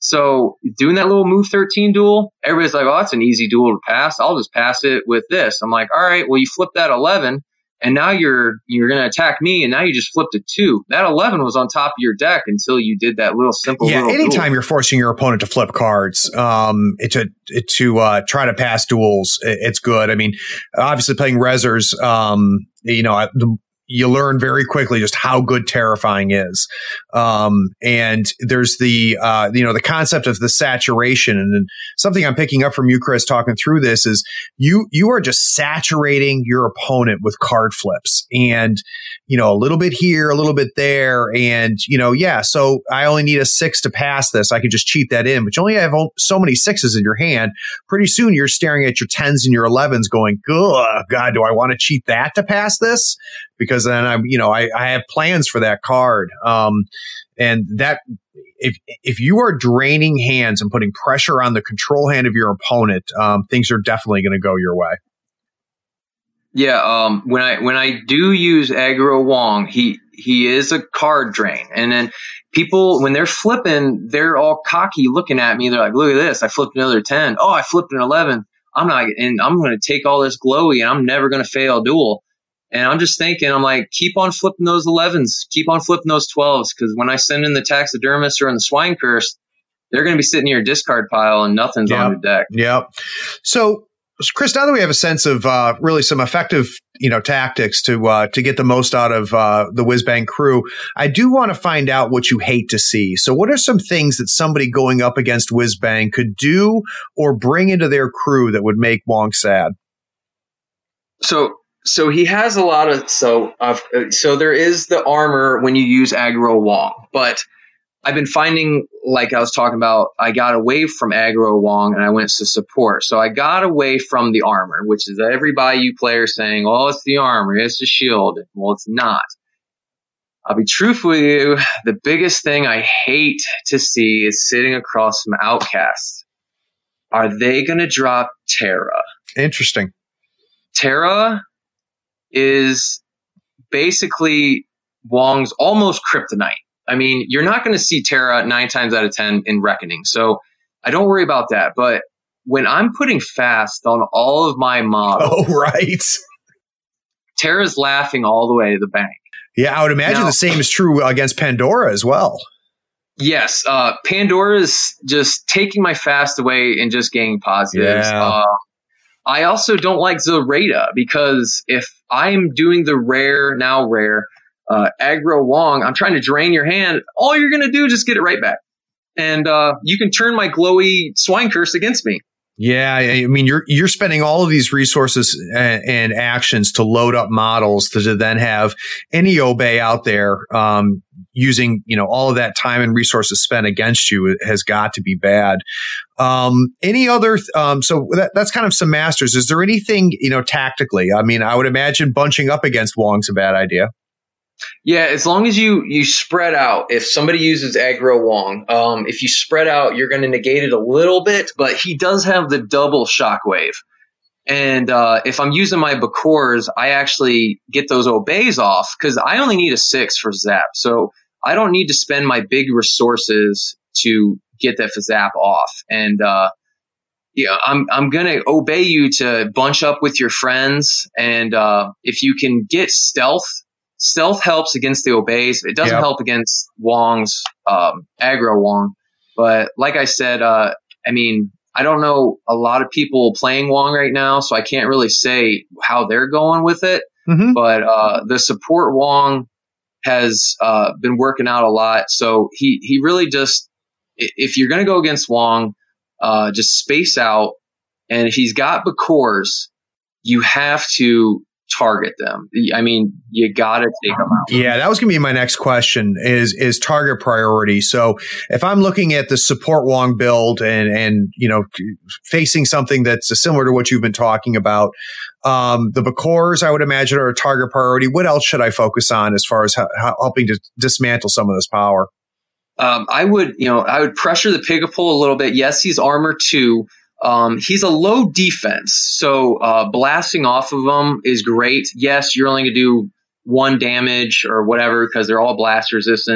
So doing that little move thirteen duel, everybody's like, oh, that's an easy duel to pass. I'll just pass it with this. I'm like, all right, well, you flip that eleven, and now you're you're going to attack me, and now you just flipped a two. That eleven was on top of your deck until you did that little simple yeah, little anytime duel. You're forcing your opponent to flip cards, um, it, to it, to uh, try to pass duels, it, it's good. I mean, obviously playing Rezzers, um, you know, I, the, you learn very quickly just how good Terrifying is. Um, and there's the, uh, you know, the concept of the saturation. And then something I'm picking up from you, Chris, talking through this is you, you are just saturating your opponent with card flips and, you know, a little bit here, a little bit there. And, you know, yeah, so I only need a six to pass this. I could just cheat that in, but you only have so many sixes in your hand. Pretty soon you're staring at your tens and your elevens going, oh, God, do I want to cheat that to pass this? Because then I'm, you know, I, I have plans for that card. Um, and that if, if you are draining hands and putting pressure on the control hand of your opponent, um, things are definitely going to go your way. Yeah. Um, when I, when I do use Aggro Wong, he, he is a card drain. And then people, when they're flipping, they're all cocky looking at me. They're like, look at this. I flipped another ten. Oh, I flipped an eleven. I'm not, and I'm going to take all this glowy and I'm never going to fail a duel. And I'm just thinking, I'm like, keep on flipping those elevens, keep on flipping those twelves, because when I send in the Taxidermist or in the Swine Curse, they're going to be sitting in your discard pile and nothing's yep. on your deck. Yep. So, Chris, now that we have a sense of uh, really some effective, you know, tactics to uh, to get the most out of uh, the Whizbang crew, I do want to find out what you hate to see. So, what are some things that somebody going up against Whizbang could do or bring into their crew that would make Wong sad? So. So he has a lot of so uh, so there is the armor when you use Aggro Wong, but I've been finding, like I was talking about, I got away from Aggro Wong and I went to support. So I got away from the armor, which is every Bayou player saying, "Oh, it's the armor, it's the shield." Well, it's not. I'll be truthful with you. The biggest thing I hate to see is sitting across from Outcast. Are they going to drop Terra? Interesting. Terra is basically Wong's almost kryptonite. I mean, you're not going to see Terra nine times out of ten in Reckoning, so I don't worry about that. But when I'm putting fast on all of my models, oh, right, Terra's laughing all the way to the bank. Yeah, I would imagine now, the same is true against Pandora as well. Yes, uh, Pandora's just taking my fast away and just gaining positives. Yeah. Uh, I also don't like Zoraida because if I'm doing the rare, now rare, uh, Aggro Wong, I'm trying to drain your hand. All you're going to do is just get it right back. And uh, you can turn my glowy Swine Curse against me. Yeah, I mean, you're you're spending all of these resources and, and actions to load up models to, to then have any Obey out there um, using, you know, all of that time and resources spent against you has got to be bad. Um, any other, th- um, so that, that's kind of some masters. Is there anything, you know, tactically? I mean, I would imagine bunching up against Wong's a bad idea. Yeah, as long as you, you spread out. If somebody uses Aggro Wong, um, if you spread out, you're going to negate it a little bit, but he does have the double shockwave. And uh, if I'm using my Bakors, I actually get those Obeys off because I only need a six for Zap. So I don't need to spend my big resources to get that Zap off. And uh, yeah, I'm I'm going to obey you to bunch up with your friends. And uh, if you can get stealth, Stealth helps against the Obeys. It doesn't yep. help against Wong's um, Aggro Wong. But like I said, uh, I mean, I don't know a lot of people playing Wong right now, so I can't really say how they're going with it. Mm-hmm. But uh, the support Wong has uh, been working out a lot. So he, he really just, if you're going to go against Wong, uh, just space out. And if he's got Bakors, you have to target them. I mean, you got to take them out. Yeah, that was going to be my next question is, is target priority. So if I'm looking at the support Wong build and, and, you know, facing something that's similar to what you've been talking about, um, the Bakors, I would imagine, are a target priority. What else should I focus on as far as how, how helping to dismantle some of this power? Um, I would, you know, I would pressure the Pigapole a little bit. Yes, he's armor two. Um, he's a low defense, so uh, blasting off of him is great. Yes, you're only going to do one damage or whatever because they're all blast resistant.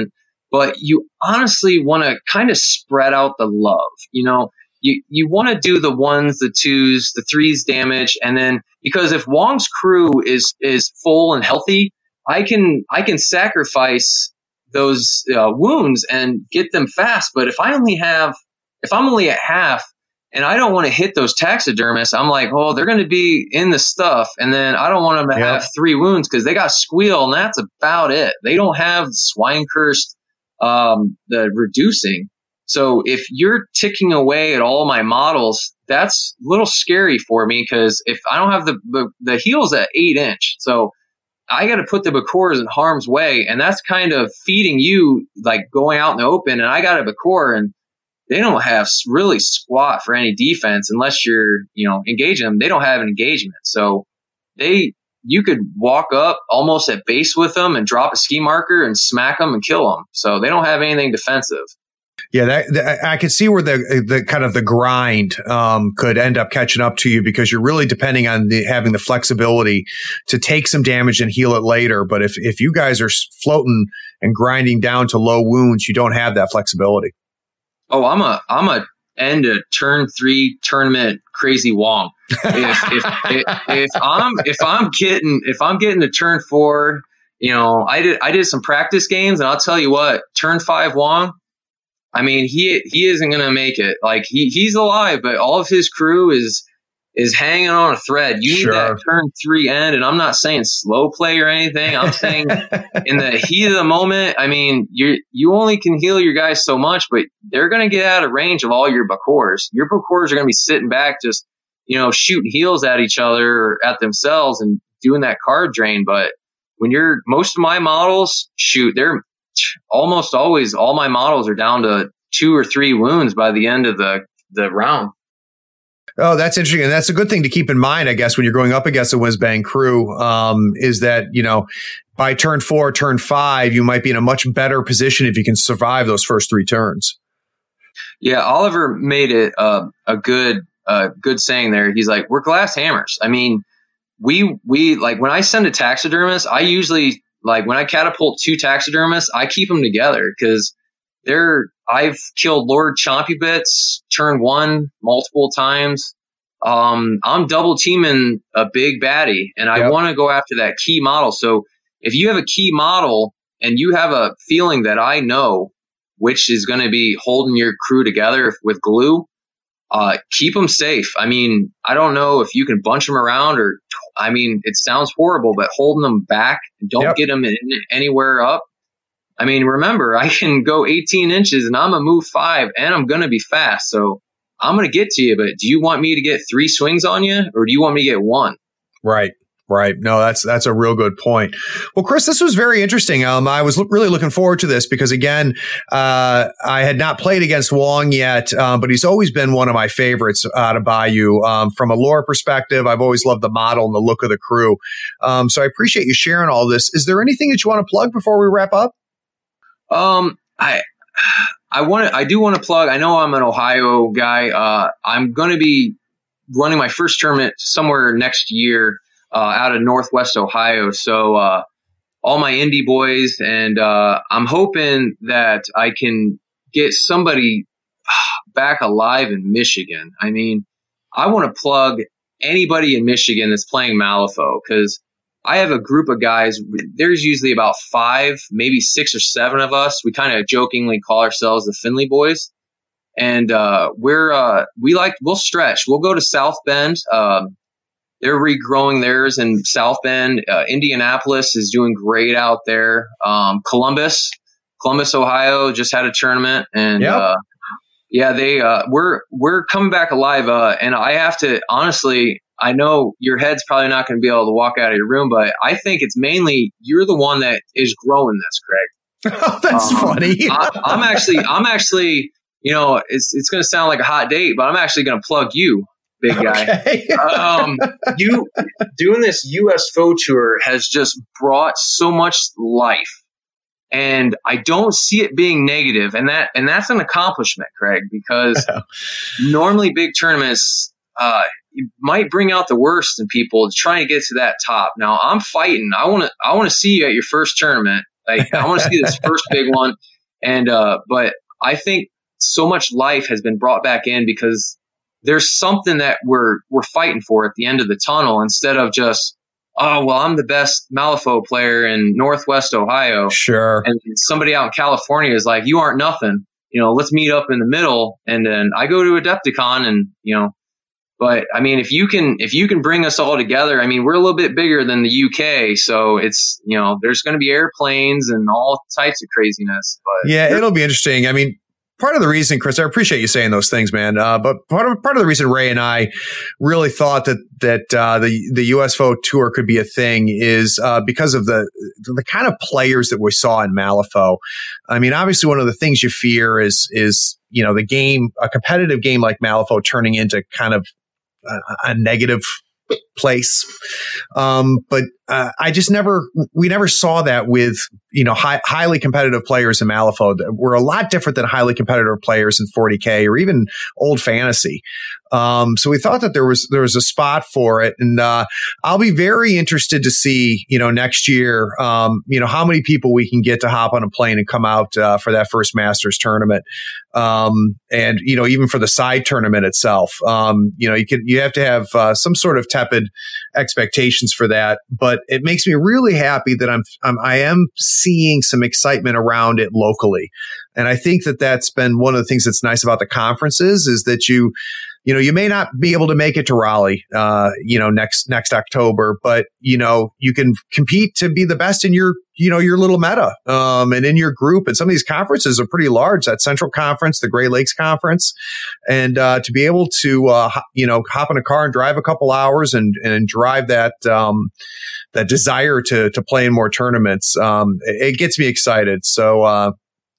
but you honestly want to kind of spread out the love. You know, you, you want to do the ones, the twos, the threes damage. And then because if Wong's crew is, is full and healthy, I can, I can sacrifice those uh, wounds and get them fast. But if I only have, if I'm only at half and I don't want to hit those taxidermists, I'm like, oh, they're going to be in the stuff. And then I don't want them to yeah. have three wounds because they got squeal and that's about it. They don't have swine cursed, um, the reducing. So if you're ticking away at all my models, that's a little scary for me because if I don't have the, the, the heels at eight inch, so I got to put the Bakors in harm's way, and that's kind of feeding you like going out in the open. And I got a Bakor, and they don't have really squat for any defense unless you're, you know, engaging them. They don't have an engagement, so they you could walk up almost at base with them and drop a ski marker and smack them and kill them. So they don't have anything defensive. Yeah, that, that, I could see where the the kind of the grind um, could end up catching up to you because you're really depending on the, having the flexibility to take some damage and heal it later. But if if you guys are floating and grinding down to low wounds, you don't have that flexibility. Oh, I'm a I'm a end a turn three tournament crazy Wong. If if, if if I'm if I'm getting if I'm getting to turn four, you know, I did I did some practice games, and I'll tell you what, turn five Wong. I mean, he he isn't going to make it. Like he he's alive, but all of his crew is is hanging on a thread. You Sure. need that turn three end, and I'm not saying slow play or anything. I'm saying in the heat of the moment. I mean, you you only can heal your guys so much, but they're going to get out of range of all your Bakors. Your Bakors are going to be sitting back, just you know, shooting heals at each other or at themselves and doing that card drain. But when you're most of my models, shoot, they're almost always all my models are down to two or three wounds by the end of the, the round. Oh, that's interesting. And that's a good thing to keep in mind, I guess, when you're going up against a whiz-bang crew, um, is that, you know, by turn four, turn five, you might be in a much better position if you can survive those first three turns. Yeah, Oliver made it uh, a good uh, good saying there. He's like, we're glass hammers. I mean, we, we like when I send a taxidermist, I usually like when I catapult two taxidermists, I keep them together because they're, I've killed Lord Chompy Bits turn one multiple times. Um, I'm double teaming a big baddie and I Yep. want to go after that key model. So if you have a key model and you have a feeling that I know which is going to be holding your crew together with glue, uh, keep them safe. I mean, I don't know if you can bunch them around or, I mean, it sounds horrible, but holding them back, don't Yep. get them in, anywhere up. I mean, remember, I can go eighteen inches and I'm going to move five and I'm going to be fast. So I'm going to get to you, but do you want me to get three swings on you or do you want me to get one? Right. Right. No, that's that's a real good point. Well, Chris, this was very interesting. Um, I was lo- really looking forward to this because, again, uh, I had not played against Wong yet, uh, but he's always been one of my favorites out of Bayou. Um, from a lore perspective, I've always loved the model and the look of the crew. Um, so I appreciate you sharing all this. Is there anything that you want to plug before we wrap up? Um, I I want to, I do want to plug. I know I'm an Ohio guy. Uh, I'm going to be running my first tournament somewhere next year. Uh, out of Northwest Ohio. So, uh, all my indie boys and, uh, I'm hoping that I can get somebody back alive in Michigan. I mean, I want to plug anybody in Michigan that's playing Malifaux because I have a group of guys. There's usually about five, maybe six or seven of us. We kind of jokingly call ourselves the Finley boys. And, uh, we're, uh, we like, we'll stretch. We'll go to South Bend. Um, They're regrowing theirs in South Bend. Uh, Indianapolis is doing great out there. Um, Columbus, Columbus, Ohio just had a tournament and, Yep. uh, yeah, they, uh, we're, we're coming back alive. Uh, and I have to, honestly, I know your head's probably not going to be able to walk out of your room, but I think it's mainly you're the one that is growing this, Craig. Oh, that's Um, funny. I, I'm actually, I'm actually, you know, it's, it's going to sound like a hot date, but I'm actually going to plug you. Big guy. Okay. um, you doing this U S F O tour has just brought so much life, and I don't see it being negative, and that and that's an accomplishment, Craig, because normally big tournaments uh, might bring out the worst in people trying to get to that top. Now I'm fighting. I want to I want to see you at your first tournament. Like I want to see this first big one. And, uh, but I think so much life has been brought back in because there's something that we're, we're fighting for at the end of the tunnel instead of just, oh, well, I'm the best Malifaux player in Northwest Ohio. Sure. And somebody out in California is like, you aren't nothing. You know, let's meet up in the middle. And then I go to Adepticon and, you know, but I mean, if you can, if you can bring us all together, I mean, we're a little bit bigger than the U K. So it's, you know, there's going to be airplanes and all types of craziness. But yeah, it'll be interesting. I mean, part of the reason, Chris, I appreciate you saying those things, man. Uh, but part of part of the reason Ray and I really thought that that uh, the the U S F O tour could be a thing is uh, because of the the kind of players that we saw in Malifaux. I mean, obviously, one of the things you fear is is you know the game, a competitive game like Malifaux, turning into kind of a, a negative place. Um, but uh, I just never, we never saw that with, you know, high, highly competitive players in Malifaux. We're a lot different than highly competitive players in forty K or even old fantasy. Um, so we thought that there was, there was a spot for it. And, uh, I'll be very interested to see, you know, next year, um, you know, how many people we can get to hop on a plane and come out, uh, for that first Masters tournament. Um, and, you know, even for the side tournament itself, um, you know, you could, you have to have, uh, some sort of tepid expectations for that, but it makes me really happy that I'm, I'm I am seeing some excitement around it locally. And I think that that's been one of the things that's nice about the conferences is that you, you know, you may not be able to make it to Raleigh, uh, you know, next, next October, but, you know, you can compete to be the best in your, you know, your little meta, um, and in your group. And some of these conferences are pretty large, that Central Conference, the Great Lakes Conference. And, uh, to be able to, uh, ho- you know, hop in a car and drive a couple hours and, and drive that, um, that desire to, to play in more tournaments, um, it, it gets me excited. So, uh,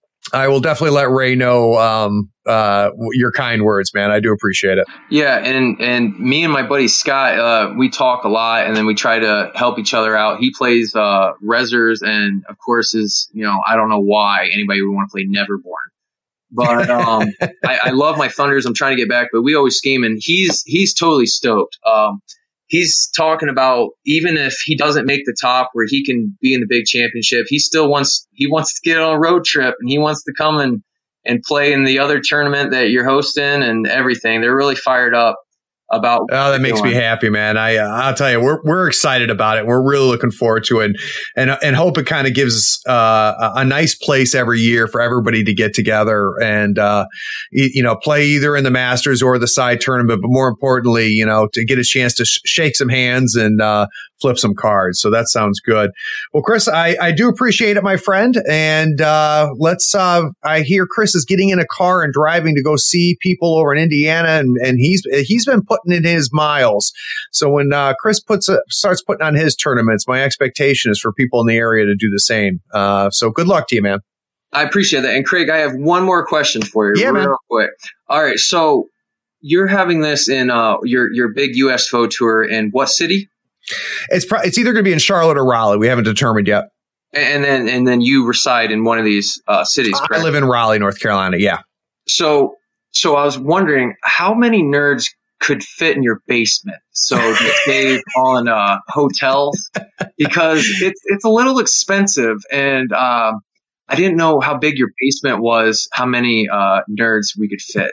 I will definitely let Ray know um, uh, your kind words, man. I do appreciate it. Yeah, and and me and my buddy Scott, uh, we talk a lot, and then we try to help each other out. He plays uh, Rezzers, and of course, is you know I don't know why anybody would want to play Neverborn, but um, I, I love my Thunders. I'm trying to get back, but we always scheme, and he's he's totally stoked. Um, He's talking about even if he doesn't make the top where he can be in the big championship, he still wants he wants to get on a road trip and he wants to come and, and play in the other tournament that you're hosting and everything. They're really fired up about. Oh, that makes doing. me happy, man. I uh, I'll tell you, we're we're excited about it. We're really looking forward to it, and and hope it kind of gives uh, a, a nice place every year for everybody to get together and uh, you, you know play either in the Masters or the side tournament. But more importantly, you know, to get a chance to sh- shake some hands and uh, flip some cards. So that sounds good. Well, Chris, I, I do appreciate it, my friend. And uh, let's. Uh, I hear Chris is getting in a car and driving to go see people over in Indiana, and and he's he's been putting in his miles. So when uh, Chris puts a, starts putting on his tournaments, my expectation is for people in the area to do the same. Uh, so good luck to you, man. I appreciate that. And Craig, I have one more question for you. Yeah, real man. quick. All right. So you're having this in uh, your your big U S F O tour in what city? It's pro- it's either going to be in Charlotte or Raleigh. We haven't determined yet. And then and then you reside in one of these uh, cities, correct? I live in Raleigh, North Carolina. Yeah. So so I was wondering how many nerds could fit in your basement so to save on uh, hotels, because it's it's a little expensive, and um, I didn't know how big your basement was, how many uh, nerds we could fit.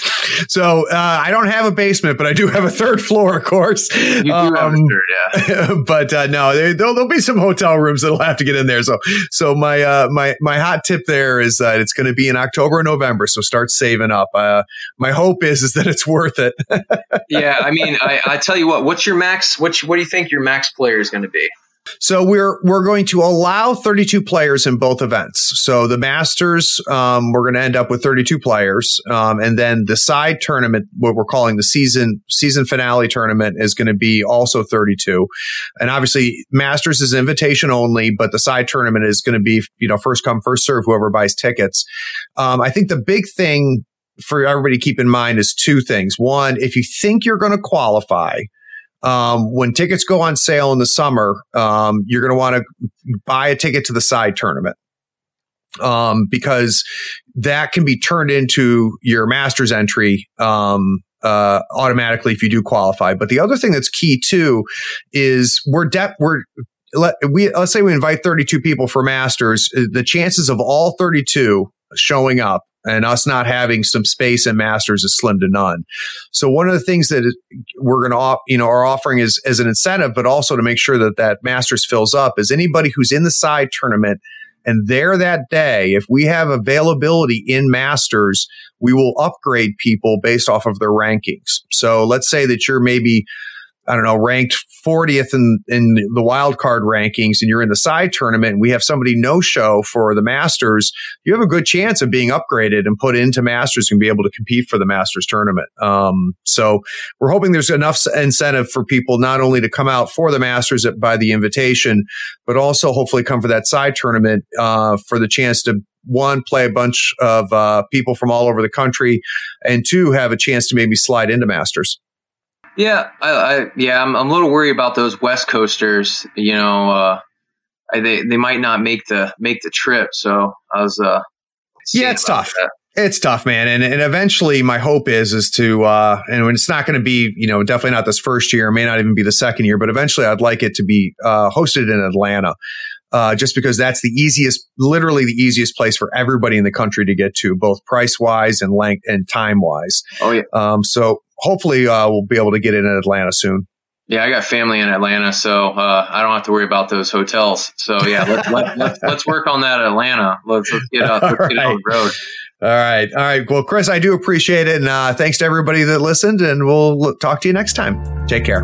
So uh, I don't have a basement, but I do have a third floor, of course. You do um, have a third, yeah. But uh, no, there, there'll, there'll be some hotel rooms that'll have to get in there. So, so my uh, my my hot tip there is that it's going to be in October and November. So start saving up. Uh, my hope is is that it's worth it. Yeah, I mean, I, I tell you what. What's your max? What what do you think your max player is going to be? So we're we're going to allow thirty-two players in both events. So the Masters, um, we're going to end up with thirty-two players, um, and then the side tournament, what we're calling the season season finale tournament, is going to be also thirty-two. And obviously, Masters is invitation only, but the side tournament is going to be you know first come first serve, whoever buys tickets. Um, I think the big thing for everybody to keep in mind is two things. One, if you think you're going to qualify, Um, when tickets go on sale in the summer, um, you're going to want to buy a ticket to the side tournament, um, because that can be turned into your Masters entry, um, uh, automatically if you do qualify. But the other thing that's key too is we're de- we're let we let's say we invite thirty-two people for Masters. The chances of all thirty-two showing up and us not having some space in Masters is slim to none. So one of the things that we're going to, you know, are offering is as an incentive, but also to make sure that that Masters fills up, is anybody who's in the side tournament and there that day, if we have availability in Masters, we will upgrade people based off of their rankings. So let's say that you're maybe, I don't know, ranked fortieth in, in the wild card rankings and you're in the side tournament and we have somebody no show for the Masters, you have a good chance of being upgraded and put into Masters and be able to compete for the Masters tournament. Um, so we're hoping there's enough incentive for people not only to come out for the Masters by the invitation, but also hopefully come for that side tournament uh, for the chance to, one, play a bunch of uh, people from all over the country, and two, have a chance to maybe slide into Masters. Yeah, I, I yeah, I'm, I'm a little worried about those West Coasters. You know, uh, I, they they might not make the make the trip. So I was, uh, yeah, it's tough. That. It's tough, man. And and eventually, my hope is is to, uh, and it's not going to be, you know, definitely not this first year, it may not even be the second year, but eventually, I'd like it to be uh, hosted in Atlanta. Uh, just because that's the easiest, literally the easiest place for everybody in the country to get to, both price wise and length and time wise. Oh yeah. Um, so hopefully uh, we'll be able to get it in Atlanta soon. Yeah, I got family in Atlanta, so uh, I don't have to worry about those hotels. So yeah, let's let, let's, let's work on that Atlanta. Let's, let's get up, let's right. get on the road. All right, all right. Well, Chris, I do appreciate it, and uh, thanks to everybody that listened. And we'll talk to you next time. Take care.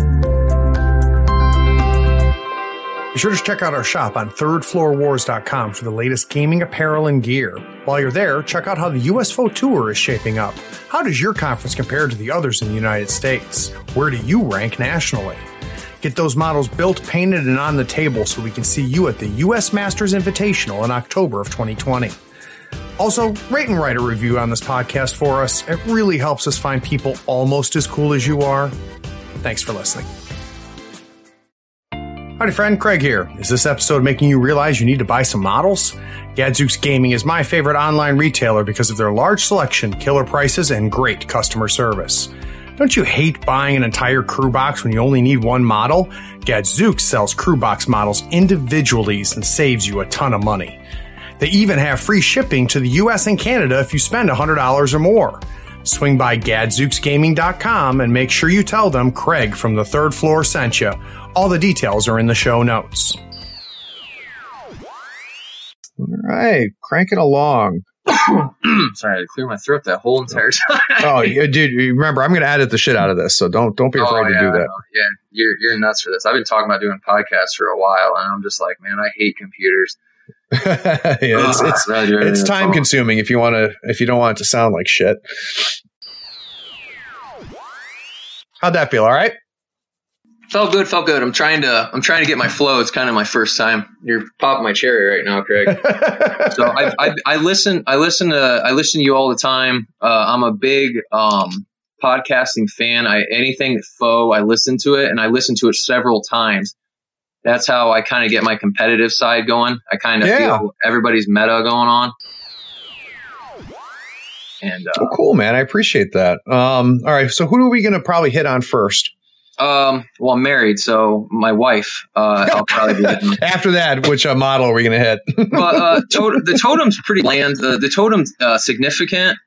Be sure to check out our shop on third floor wars dot com for the latest gaming apparel and gear. While you're there, check out how the U S F O Tour is shaping up. How does your conference compare to the others in the United States? Where do you rank nationally? Get those models built, painted, and on the table so we can see you at the U S Masters Invitational in October of twenty twenty. Also, rate and write a review on this podcast for us. It really helps us find people almost as cool as you are. Thanks for listening. Howdy friend, Craig here. Is this episode making you realize you need to buy some models? Gadzooks Gaming is my favorite online retailer because of their large selection, killer prices, and great customer service. Don't you hate buying an entire crew box when you only need one model? Gadzooks sells crew box models individually and saves you a ton of money. They even have free shipping to the U S and Canada if you spend one hundred dollars or more. Swing by gadzooks gaming dot com and make sure you tell them Craig from the third floor sent you. All the details are in the show notes. All right, cranking along. Sorry, I cleared my throat that whole entire time. Oh, yeah, dude! Remember, I'm going to edit the shit out of this, so don't don't be afraid oh, to yeah, do that. Yeah, you're you're nuts for this. I've been talking about doing podcasts for a while, and I'm just like, man, I hate computers. yeah, it's it's, it's time consuming if you want to if you don't want it to sound like shit. How'd that feel? All right. Felt good, felt good. I'm trying to, I'm trying to get my flow. It's kind of my first time. You're popping my cherry right now, Craig. so I, I, I listen, I listen to, I listen to you all the time. Uh, I'm a big um, podcasting fan. I anything that Foe, I listen to it, and I listen to it several times. That's how I kind of get my competitive side going. I kind of yeah. feel everybody's meta going on. And uh, oh, cool, man. I appreciate that. Um, all right, so who are we going to probably hit on first? Um, well, I'm married, so my wife, uh, I'll probably be hitting. After that, which uh, model are we going to hit? but, uh, to- the totem's pretty bland. The, the totem's, uh, significant.